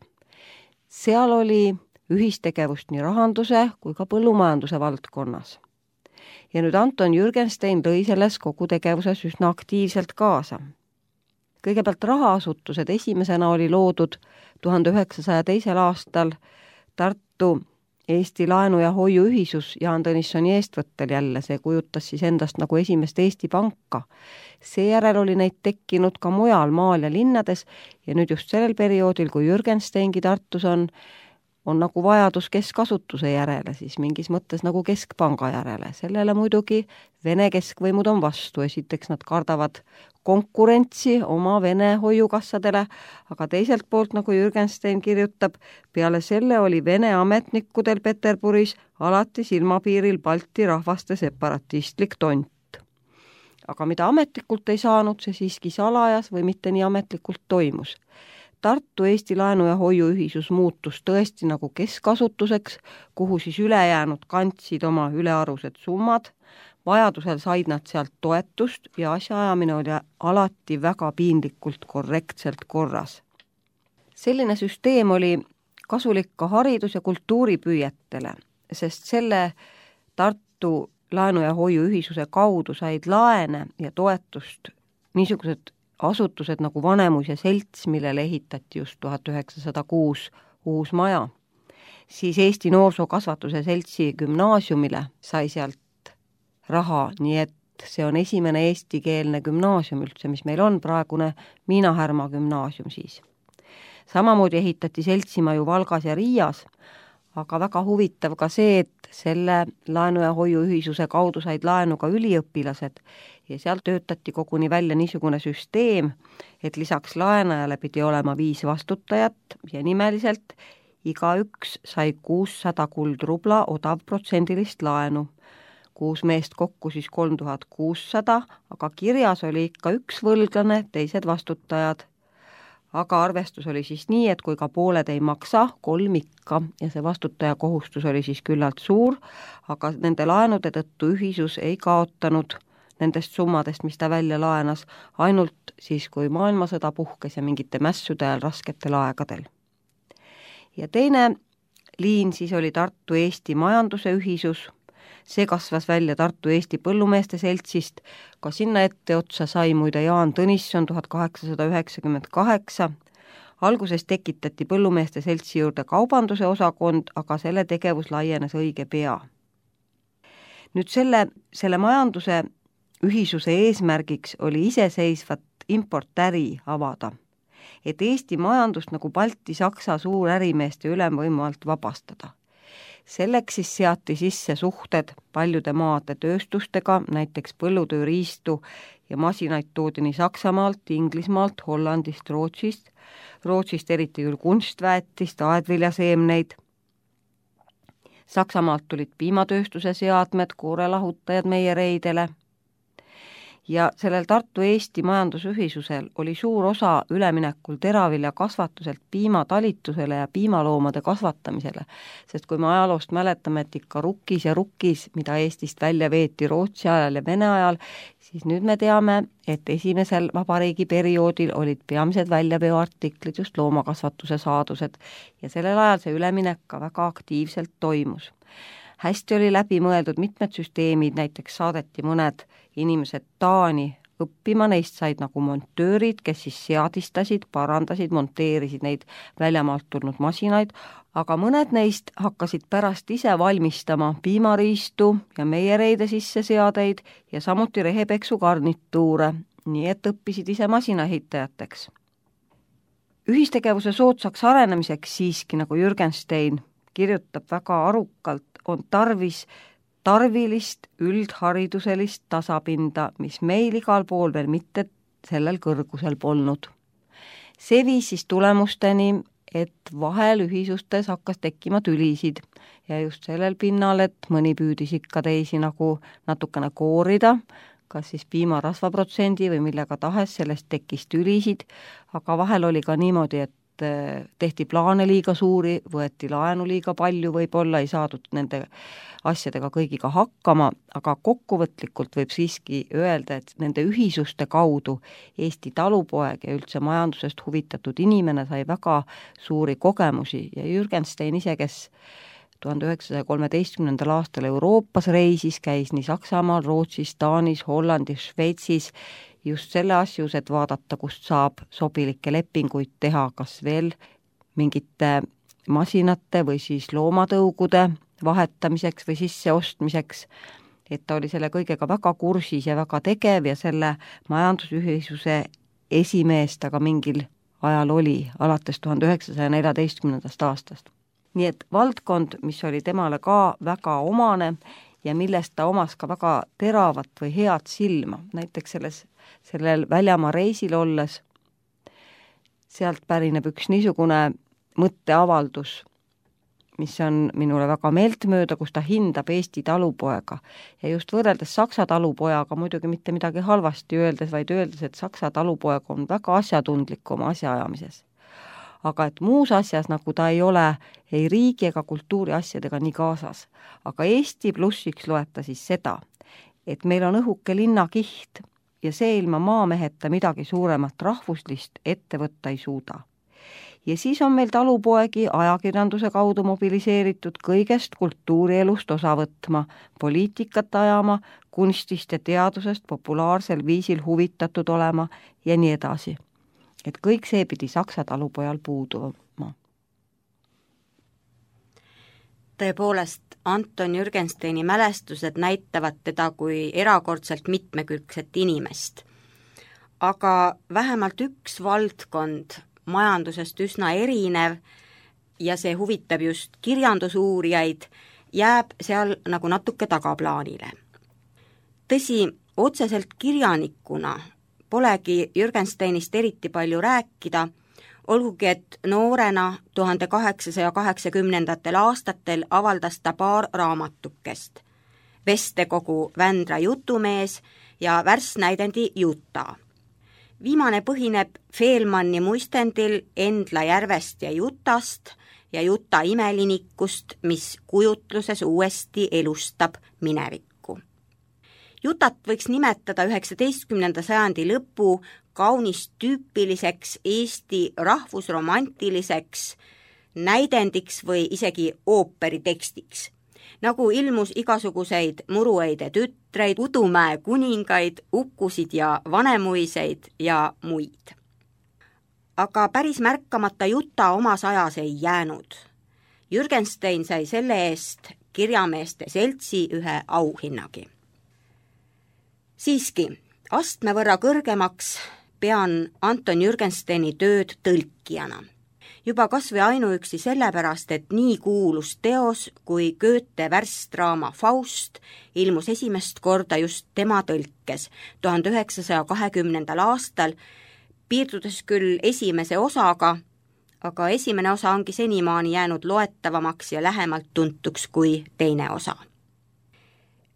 Seal oli ühistegevust nii rahanduse kui ka põllumajanduse valdkonnas. Ja nüüd Anton Jürgenstein lõi selles kogu tegevuses üsna aktiivselt kaasa. Kõigepealt rahaasutused esimesena oli loodud tuhande üheksasaja teisel aastal Tartu Eesti laenu- ja hoiuühisus Jaan Tõnissoni eestvõttel jälle, see kujutas siis endast nagu esimest Eesti panka. Seejärel oli neid tekkinud ka mujal maal ja linnades ja nüüd just sellel perioodil, kui Jürgensteingi Tartus on, on nagu vajadus keskasutuse järele, siis mingis mõttes nagu keskpanga järele. Sellele muidugi Vene keskvõimud on vastu, esiteks nad kardavad konkurentsi oma Vene hoiukassadele, aga teiselt poolt, nagu Jürgenstein kirjutab, peale selle oli Vene ametnikudel Peterburis alati silmapiiril Balti rahvaste separatistlik tont. Aga mida ametlikult ei saanud, see siiski salajas või mitte nii ametlikult toimus. Tartu Eesti laenu- ja hoiuühisus muutus tõesti nagu keskasutuseks, kuhu siis ülejäänud kandsid oma ülearused summad, vajadusel said nad sealt toetust ja asjaajamine oli alati väga piinlikult korrektselt korras. Selline süsteem oli kasulik ka haridus- ja kultuuripüüjatele, sest selle Tartu laenu- ja hoiuühisuse kaudu said laene ja toetust niisugused asutused nagu Vanemuise selts, millele ehitati just tuhat üheksasada kuus uus maja. Siis Eesti Noorsookasvatuse seltsi gümnaasiumile sai sealt raha, nii et see on esimene eestikeelne gümnaasium üldse, mis meil on, praegune Miina Härma gümnaasium siis. Samamoodi ehitati seltsimaju Valgas ja Riias, aga väga huvitav ka see, et selle laenu- ja hoiuühisuse kaudu said laenu ka üliõpilased ja seal töötati koguni välja niisugune süsteem, et lisaks laenajale pidi olema viis vastutajat ja nimeliselt igaüks sai kuussada kuldrubla odavprotsendilist laenu. Kuus meest kokku siis kolm tuhat kuussada, aga kirjas oli ikka üks võlglane, teised vastutajad. Aga arvestus oli siis nii, et kui ka pooled ei maksa, kolm ikka ja see vastutaja kohustus oli siis küllalt suur, aga nende laenude tõttu ühisus ei kaotanud nendest summadest, mis ta välja laenas, ainult siis, kui maailmasõda puhkes ja mingite mässude ajal rasketel aegadel. Ja teine liin siis oli Tartu Eesti majanduse ühisus. See kasvas välja Tartu Eesti põllumeeste seltsist, ka sinna etteotsa sai muide Jaan Tõnisson tuhat kaheksasada üheksakümmend kaheksa. Alguses tekitati põllumeeste seltsi juurde kaubanduse osakond, aga selle tegevus laienes õige pea. Nüüd selle, selle majanduse ühisuse eesmärgiks oli iseseisvat importäri avada, et Eesti majandust nagu Balti-Saksa suurärimeeste ülemvõimu alt vabastada. Selleks siis seati sisse suhted paljude maade tööstustega, näiteks põllutööriistu ja masinaid toodi nii Saksamaalt, Inglismaalt, Hollandist, Rootsist, Rootsist eriti küll kunstväetist, aedviljaseemneid. Saksamaalt tulid piimatööstuse seadmed, koorelahutajad meie reidele. ja sellel Tartu Eesti majandusühisusel oli suur osa üleminekul teravilja kasvatuselt piimatalitusele ja piimaloomade kasvatamisele, sest kui me ajaloost mäletame, et ikka rukkis ja rukkis, mida Eestist välja veeti Rootsi ajal ja Vene ajal, siis nüüd me teame, et esimesel vabariigi perioodil olid peamised väljaveoartiklid just loomakasvatuse saadused ja sellel ajal see üleminek ka väga aktiivselt toimus. Hästi oli läbi mõeldud mitmed süsteemid, näiteks saadeti mõned inimesed Taani õppima, neist said nagu montöörid, kes siis seadistasid, parandasid, monteerisid neid väljamaalt tulnud masinaid, aga mõned neist hakkasid pärast ise valmistama piimariistu ja meiereide sisse seadeid ja samuti rehepeksu garnituure, nii et õppisid ise masinaehitajateks. Ühistegevuse soodsaks arenemiseks siiski, nagu Jürgenstein kirjutab väga arukalt, on tarvis tarvilist üldhariduselist tasapinda, mis meil igal pool veel mitte sellel kõrgusel polnud. See viis siis tulemusteni, et vahel ühisustes hakkas tekkima tülisid ja just sellel pinnal, et mõni püüdis ikka teisi nagu natukene koorida, kas siis piimarasvaprotsendi või millega tahes, sellest tekkis tülisid, aga vahel oli ka niimoodi, et tehti plaane liiga suuri, võeti laenu liiga palju, võib-olla ei saadud nende asjadega kõigiga hakkama, aga kokkuvõtlikult võib siiski öelda, et nende ühisuste kaudu Eesti talupoeg ja üldse majandusest huvitatud inimene sai väga suuri kogemusi ja Jürgenstein ise, kes tuhande üheksasaja kolmeteistkümnendal aastal Euroopas reisis, käis nii Saksamaal, Rootsis, Taanis, Hollandis, Šveitsis, just selle asjus, et vaadata, kust saab sobilikke lepinguid teha, kas veel mingite masinate või siis loomatõugude vahetamiseks või sisseostmiseks, et ta oli selle kõigega väga kursis ja väga tegev ja selle majandusühisuse esimees ta ka mingil ajal oli, alates tuhande üheksasaja neljateistkümnendast aastast. Nii et valdkond, mis oli temale ka väga omane ja millest ta omas ka väga teravat või head silma, näiteks selles, sellel väljamaa reisil olles, sealt pärineb üks niisugune mõtteavaldus, mis on minule väga meeltmööda, kus ta hindab Eesti talupoega ja just võrreldes Saksa talupojaga muidugi mitte midagi halvasti öeldes, vaid öeldes, et Saksa talupoeg on väga asjatundlik oma asjaajamises. Aga et muus asjas, nagu ta ei ole ei riigi ega kultuuri asjadega nii kaasas. Aga Eesti plussiks loeta siis seda, et meil on õhuke linnakiht ja see ilma maameheta midagi suuremat rahvuslist ette võtta ei suuda. Ja siis on meil talupoegi ajakirjanduse kaudu mobiliseeritud kõigest kultuurielust osa võtma, poliitikat ajama, kunstist ja teadusest populaarsel viisil huvitatud olema ja nii edasi. Et kõik see pidi Saksa talupojal puuduma. Tõepoolest, Anton Jürgensteini mälestused näitavad teda kui erakordselt mitmekülgset inimest. Aga vähemalt üks valdkond majandusest üsna erinev ja see huvitab just kirjandusuurijaid, jääb seal nagu natuke tagaplaanile. Tõsi, otseselt kirjanikuna polegi Jürgensteinist eriti palju rääkida, olgugi et noorena tuhande kaheksasaja kaheksakümnendatel aastatel avaldas ta paar raamatukest, Vestekogu Vändra jutumees ja värsnäidendi Juta. Viimane põhineb Feelmanni muistendil Endla järvest ja Jutast ja Juta imelinikust, mis kujutluses uuesti elustab minevikku. Jutat võiks nimetada üheksateistkümnenda sajandi lõpu kaunis tüüpiliseks Eesti rahvusromantiliseks näidendiks või isegi ooperitekstiks, nagu ilmus igasuguseid murueide tütreid, Udumäe kuningaid, ukkusid ja vanemuiseid ja muid. Aga päris märkamata Juta omas ajas ei jäänud. Jürgenstein sai selle eest kirjameeste seltsi ühe auhinnagi. Siiski, astme võrra kõrgemaks pean Anton Jürgensteini tööd tõlkijana. Juba kas või ainuüksi sellepärast, et nii kuulus teos kui Goethe värssdraama Faust ilmus esimest korda just tema tõlkes tuhande üheksasaja kahekümnendal aastal, piirdudes küll esimese osaga, aga esimene osa ongi senimaani jäänud loetavamaks ja lähemalt tuntuks kui teine osa.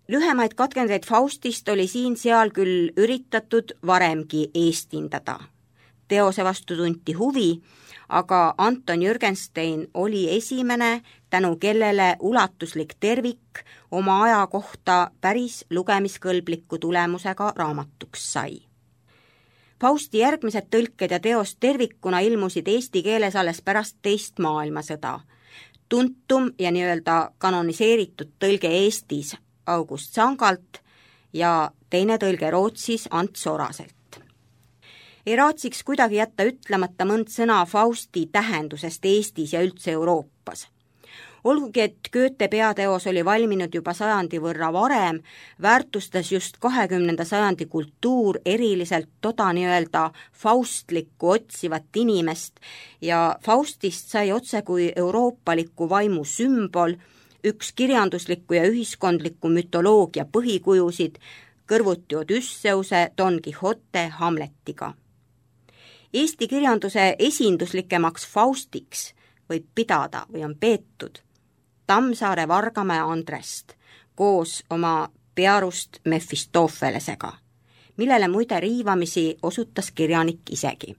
Lühemaid katkendeid Faustist oli siin-seal küll üritatud varemgi eestindada. Teose vastu tunti huvi, aga Anton Jürgenstein oli esimene, tänu kellele ulatuslik tervik oma aja kohta päris lugemiskõlbliku tulemusega raamatuks sai. Fausti järgmised tõlked ja teost tervikuna ilmusid eesti keeles alles pärast teist maailmasõda. Tuntum ja nii-öelda kanoniseeritud tõlge Eestis August Sangalt ja teine tõlge Rootsis Ants Oraselt. Ei raatsiks kuidagi jätta ütlemata mõnd sõna Fausti tähendusest Eestis ja üldse Euroopas. Olgugi, et Goethe peateos oli valminud juba sajandi võrra varem, väärtustas just kahekümnenda sajandi kultuur eriliselt toda nii-öelda faustlikku otsivat inimest ja Faustist sai otse kui euroopaliku vaimu sümbol, üks kirjandusliku ja ühiskondliku mütoloogia põhikujusid kõrvuti Odysseuse, Don Quixote, Hamletiga. Eesti kirjanduse esinduslikemaks Faustiks võib pidada või on peetud Tammsaare Vargamäe Andrest koos oma pearust Mephistophelesega, millele muide riivamisi osutas kirjanik isegi.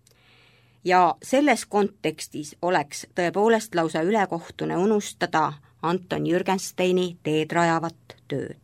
Ja selles kontekstis oleks tõepoolest lausa ülekohtune unustada Anton Jürgensteini teed rajavat tööd.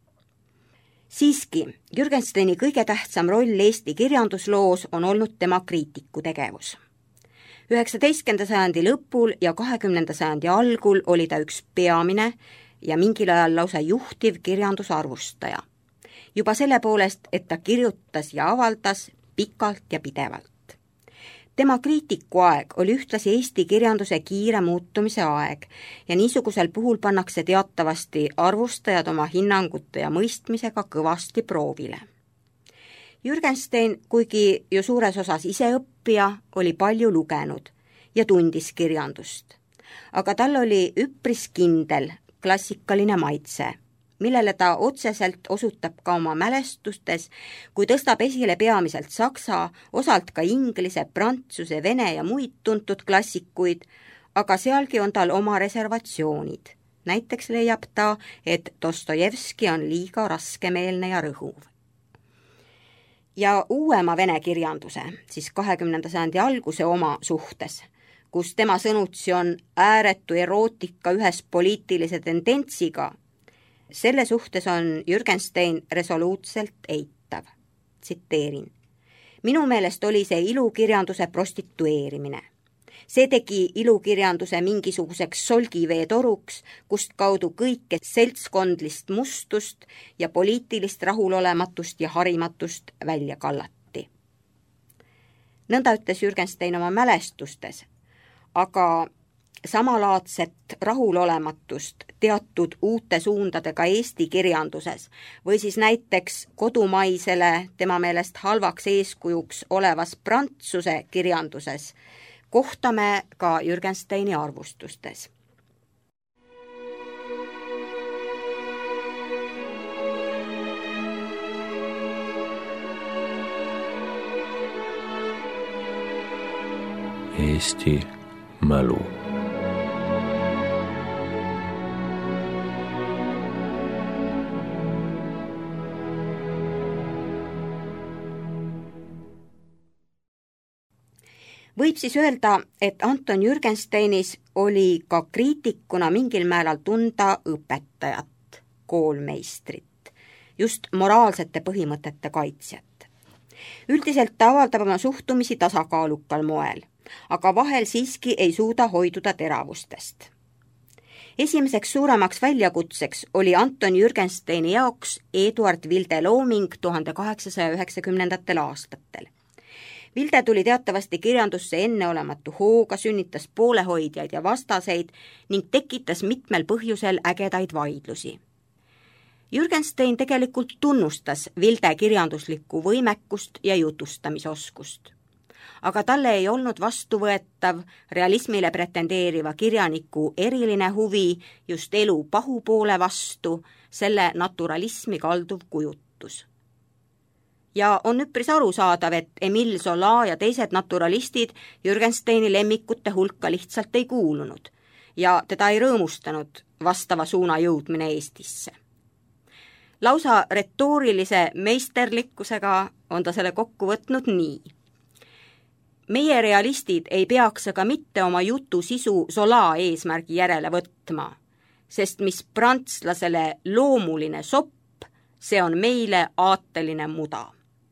Siiski, Jürgensteini kõige tähtsam roll Eesti kirjandusloos on olnud tema kriitiku tegevus. üheksateistkümnenda sajandi lõpul ja kahekümnenda sajandi algul oli ta üks peamine ja mingil ajal lausa juhtiv kirjandusarvustaja. Juba selle poolest, et ta kirjutas ja avaldas pikalt ja pidevalt. Tema kriitikuaeg oli ühtlasi Eesti kirjanduse kiire muutumise aeg ja niisugusel puhul pannakse teatavasti arvustajad oma hinnangute ja mõistmisega kõvasti proovile. Jürgenstein, kuigi ju suures osas ise õppija, oli palju lugenud ja tundis kirjandust. Aga tal oli üpris kindel klassikaline maitse, millele ta otseselt osutab ka oma mälestustes, kui tõstab esile peamiselt saksa, osalt ka inglise, prantsuse, vene ja muid tuntud klassikuid, aga sealgi on tal oma reservatsioonid. Näiteks leiab ta, et Dostojevski on liiga raskemeelne ja rõhuv. Ja uuema vene kirjanduse, siis kahekümnenda sajandi alguse oma suhtes, kus tema sõnutsi on ääretu erootika ühes poliitilise tendentsiga, selle suhtes on Jürgenstein resoluutselt eitav. Tsiteerin. Minu meelest oli see ilukirjanduse prostitueerimine. See tegi ilukirjanduse mingisuguseks solgiveetoruks, kust kaudu kõike seltskondlist mustust ja poliitilist rahulolematust ja harimatust välja kallati. Nõnda ütles Jürgenstein oma mälestustes, aga samalaadset rahulolematust teatud uute suundadega Eesti kirjanduses või siis näiteks kodumaisele tema meelest halvaks eeskujuks olevas prantsuse kirjanduses kohtame ka Jürgensteini arvustustes. Eesti mälu. Võib siis öelda, et Anton Jürgensteinis oli ka kriitikuna mingil määral tunda õpetajat, koolmeistrit, just moraalsete põhimõtete kaitsjat. Üldiselt ta avaldab oma suhtumisi tasakaalukal moel, aga vahel siiski ei suuda hoiduda teravustest. Esimeseks suuremaks väljakutseks oli Anton Jürgensteini jaoks Eduard Vilde looming tuhande kaheksasaja üheksakümnendatel aastatel. Vilde tuli teatavasti kirjandusse enneolematu hooga, sünnitas poolehoidjaid ja vastaseid ning tekitas mitmel põhjusel ägedaid vaidlusi. Jürgenstein tegelikult tunnustas Vilde kirjanduslikku võimekust ja jutustamisoskust. Aga talle ei olnud vastuvõetav realismile pretendeeriva kirjaniku eriline huvi just elu pahupoole vastu, selle naturalismi kalduv kujutus. Ja on üpris arusaadav, et Emile Zola ja teised naturalistid Jürgensteini lemmikute hulka lihtsalt ei kuulunud ja teda ei rõõmustanud vastava suuna jõudmine Eestisse. Lausa retoorilise meisterlikkusega on ta selle kokku võtnud nii. Meie realistid ei peaks aga mitte oma jutu sisu Zola eesmärgi järele võtma, sest mis prantslasele loomuline sopp, see on meile aateline muda.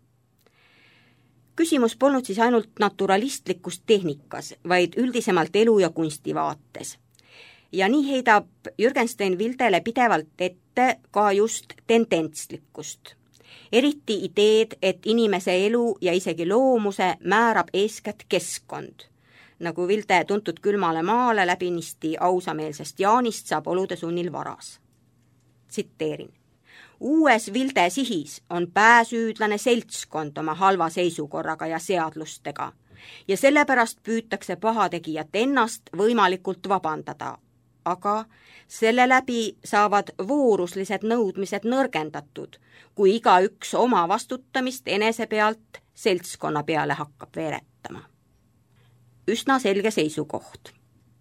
Küsimus polnud siis ainult naturalistlikus tehnikas, vaid üldisemalt elu- ja kunstivaates. Ja nii heidab Jürgenstein Vildele pidevalt ette ka just tendentslikkust. Eriti ideed, et inimese elu ja isegi loomuse määrab eeskätt keskkond. Nagu Vilde tuntud külmale maale läbinisti ausameelsest Jaanist saab olude sunnil varas. Tsiteerin. Uues Vilde sihis on pääsüüdlane seltskond oma halva seisukorraga ja seadlustega ja sellepärast püütakse pahategijat ennast võimalikult vabandada, aga selle läbi saavad vooruslised nõudmised nõrgendatud, kui igaüks oma vastutamist enese pealt seltskonna peale hakkab veeretama. Üsna selge seisukoht.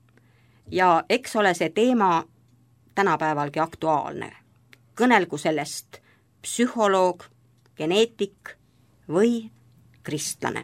Ja eks ole see teema tänapäevalgi aktuaalne. Kõnelgu sellest psühholoog, geneetik või kristlane.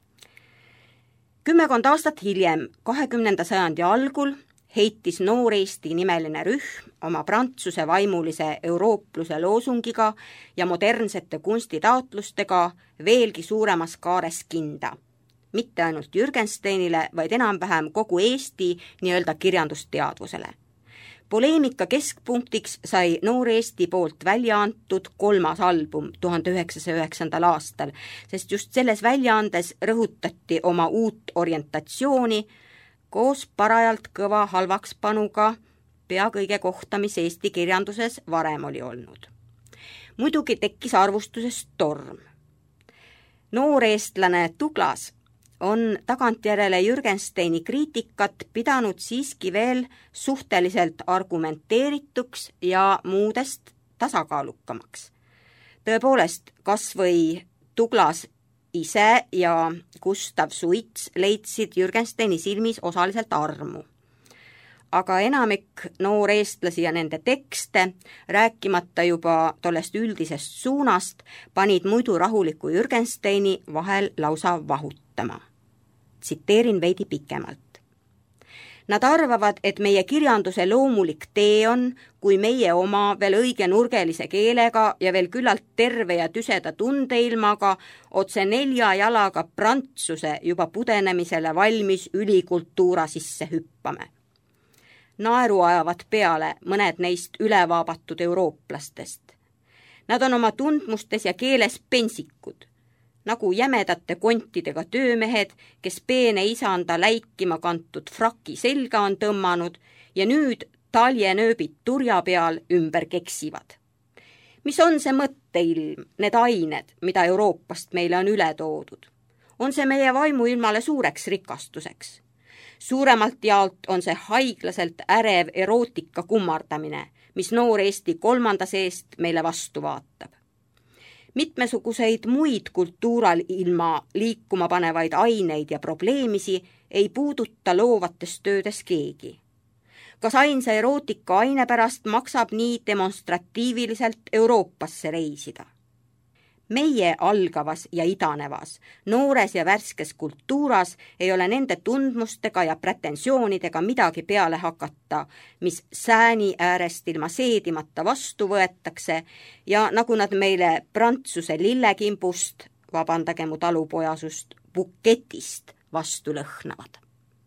Kümmekond aastat hiljem, kahekümnenda sajandi algul, heitis Noor Eesti nimeline rühm oma prantsuse vaimulise euroopluse loosungiga ja modernsete kunstitaotlustega veelgi suuremas kaares kinda. Mitte ainult Jürgensteinile, vaid enam-vähem kogu Eesti nii-öelda kirjandusteadvusele. Poleemika keskpunktiks sai Noor Eesti poolt välja antud kolmas album tuhande üheksasaja üheksandal aastal, sest just selles väljaandes rõhutati oma uut orientatsiooni koos parajalt kõva halvakspanuga pea kõige kohta, mis Eesti kirjanduses varem oli olnud. Muidugi tekkis arvustuses torm. Noor eestlane Douglas on tagantjärele Jürgensteini kriitikat pidanud siiski veel suhteliselt argumenteerituks ja muudest tasakaalukamaks. Tõepoolest, kas või Douglas ise ja Gustav Suits leidsid Jürgensteini silmis osaliselt armu. Aga enamik noor eestlasi ja nende tekste, rääkimata juba tollest üldisest suunast, panid muidu rahuliku Jürgensteini vahel lausa vahutama. Tsiteerin veidi pikemalt. Nad arvavad, et meie kirjanduse loomulik tee on, kui meie oma veel õige nurgelise keelega ja veel küllalt terve ja tüseda tundeilmaga otse nelja jalaga prantsuse juba pudenemisele valmis ülikultuura sisse hüppame. Naeru ajavad peale mõned neist ülevaabatud eurooplastest. Nad on oma tundmustes ja keeles pensikud, nagu jämedate kontidega töömehed, kes peene isanda läikima kantud fraki selga on tõmmanud ja nüüd taljenööbid turja peal ümber keksivad. Mis on see mõtteilm, need ained, mida Euroopast meile on üle toodud? On see meie vaimuilmale suureks rikastuseks? Suuremalt jaolt on see haiglaselt ärev erootika kummardamine, mis Noor Eesti kolmanda seest meile vastu vaatab. Mitmesuguseid muid kultuurilma liikuma panevaid aineid ja probleemisi ei puuduta loovates töödes keegi. Kas ainsa erootika aine pärast maksab nii demonstratiiviliselt Euroopasse reisida? Meie algavas ja idanevas, noores ja värskes kultuuras ei ole nende tundmustega ja pretensioonidega midagi peale hakata, mis sääni äärest ilma seedimata vastu võetakse ja nagu nad meile prantsuse lillekimbust, vabandage mu talupojasust, buketist vastu lõhnavad.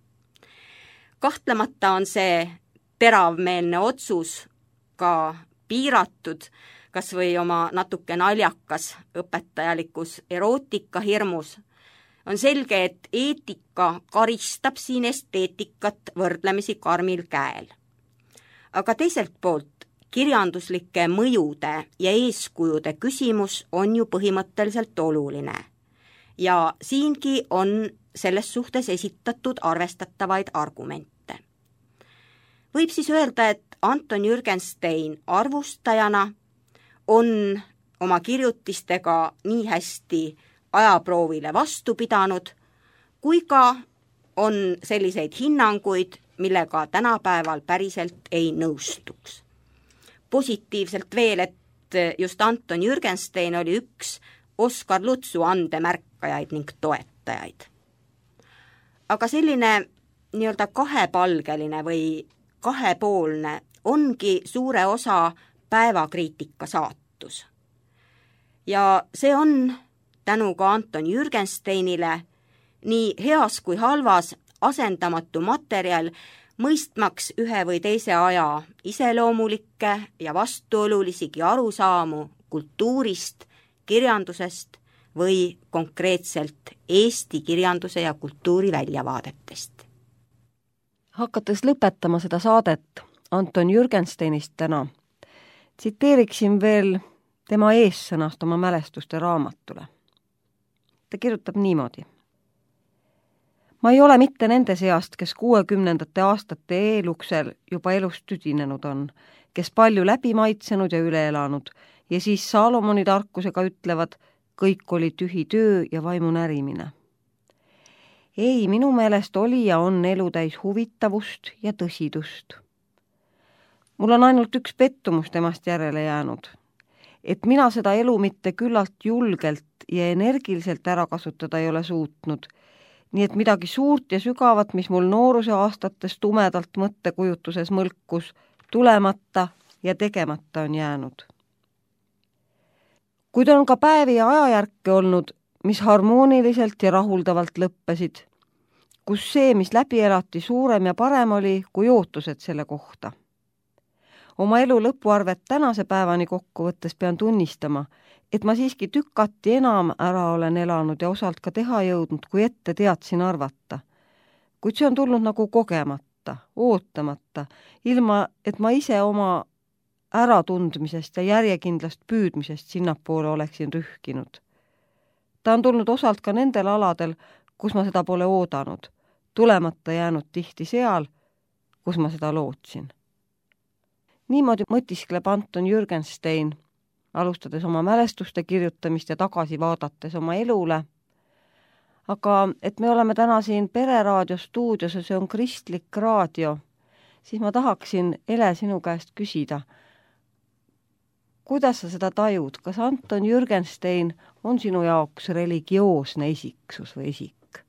Kahtlemata on see teravmeelne otsus ka piiratud, kas või oma natuke naljakas õpetajalikus erootika hirmus. On selge, et eetika karistab siin esteetikat võrdlemisi karmil käel. Aga teiselt poolt kirjanduslike mõjude ja eeskujude küsimus on ju põhimõtteliselt oluline. Ja siingi on selles suhtes esitatud arvestatavaid argumente. Võib siis öelda, et Anton Jürgenstein arvustajana on oma kirjutistega nii hästi ajaproovile vastu pidanud, kui ka on selliseid hinnanguid, millega tänapäeval päriselt ei nõustuks. Positiivselt veel, et just Anton Jürgenstein oli üks Oskar Lutsu andemärkajaid ning toetajaid. Aga selline nii-öelda kahepalgeline või kahepoolne ongi suure osa päevakriitika saatus. Ja see on tänu ka Anton Jürgensteinile nii heas kui halvas asendamatu materjal, mõistmaks ühe või teise aja iseloomulikke ja vastuolulisigi arusaamu kultuurist, kirjandusest või konkreetselt Eesti kirjanduse ja kultuuri väljavaadetest. Hakates lõpetama seda saadet Anton Jürgensteinist täna, tsiteeriksin veel tema eessõnast oma mälestuste raamatule. Ta kirjutab niimoodi. Ma ei ole mitte nende seast, kes kuuekümnendate aastate eeluksel juba elust tüdinenud on, kes palju läbi maitsenud ja üle elanud ja siis Saalomoni tarkusega ütlevad, kõik oli tühi töö ja vaimu närimine. Ei, minu meelest oli ja on elu täis huvitavust ja tõsidust. Mul on ainult üks pettumus temast järele jäänud, et mina seda elu mitte küllalt julgelt ja energiliselt ära kasutada ei ole suutnud, nii et midagi suurt ja sügavat, mis mul nooruse aastates tumedalt mõttekujutuses mõlkus, tulemata ja tegemata on jäänud. Kuid on ka päevi ja ajajärke olnud, mis harmooniliselt ja rahuldavalt lõppesid, kus see, mis läbi elati, suurem ja parem oli kui ootused selle kohta. Oma elu lõpuarvet tänase päevani kokku võttes pean tunnistama, et ma siiski tükati enam ära olen elanud ja osalt ka teha jõudnud, kui ette teadsin arvata. Kuid see on tulnud nagu kogemata, ootamata, ilma et ma ise oma äratundmisest ja järjekindlast püüdmisest sinnapoole oleksin rühkinud. Ta on tulnud osalt ka nendel aladel, kus ma seda pole oodanud, tulemata jäänud tihti seal, kus ma seda lootsin. Niimoodi mõtiskleb Anton Jürgenstein, alustades oma mälestuste kirjutamist ja tagasi vaadates oma elule. Aga et me oleme täna siin Pereraadio stuudios ja see on kristlik raadio, siis ma tahaksin, Ele, sinu käest küsida, kuidas sa seda tajud? Kas Anton Jürgenstein on sinu jaoks religioosne isiksus või isik?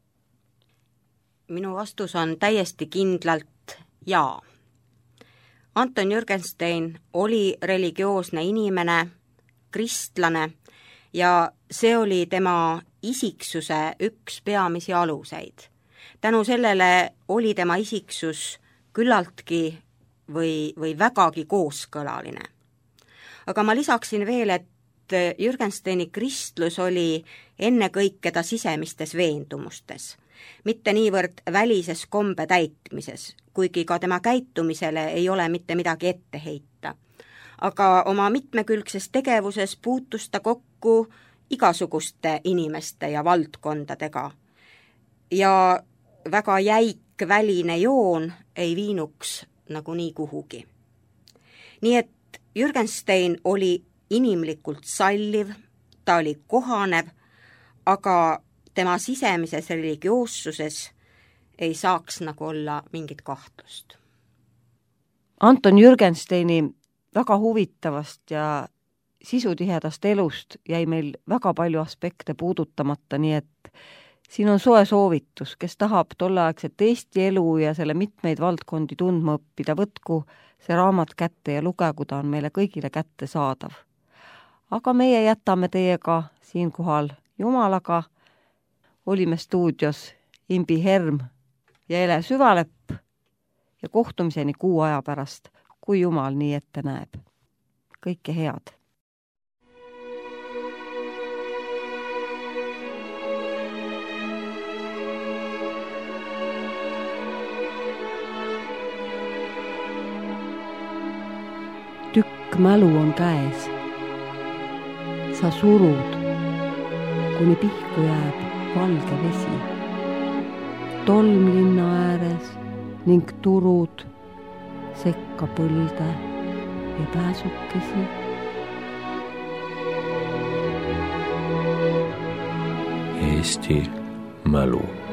Minu vastus on täiesti kindlalt jaa. Anton Jürgenstein oli religioosne inimene, kristlane ja see oli tema isiksuse üks peamisi aluseid. Tänu sellele oli tema isiksus küllaltki või, või vägagi kooskõlaline. Aga ma lisaksin veel, et Jürgensteini kristlus oli ennekõike ta sisemistes veendumustes, mitte niivõrd välises kombe täitmises, kuigi ka tema käitumisele ei ole mitte midagi ette heita. Aga oma mitmekülgses tegevuses puutus ta kokku igasuguste inimeste ja valdkondadega. Ja väga jäik väline joon ei viinuks nagu nii kuhugi. Nii et Jürgenstein oli inimlikult salliv, ta oli kohanev, aga tema sisemises religioossuses ei saaks nagu olla mingit kahtlust. Anton Jürgensteini väga huvitavast ja sisutihedast elust jäi meil väga palju aspekte puudutamata, nii et siin on soe soovitus, kes tahab tolleaegset Eesti elu ja selle mitmeid valdkondi tundma õppida, võtku see raamat kätte ja lugegu, ta on meile kõigile kätte saadav. Aga meie jätame teiega siinkohal Jumalaga. Olime stuudios Imbi Herm ja Ele Süvalepp ja kohtumiseni kuu aja pärast, kui Jumal nii ette näeb. Kõike head! Tükk mälu on käes. Sa surud, kuni pihku jääb valge vesi. Tolm linna ääres ning turud sekka põlde ja pääsukesi. Eesti mälu.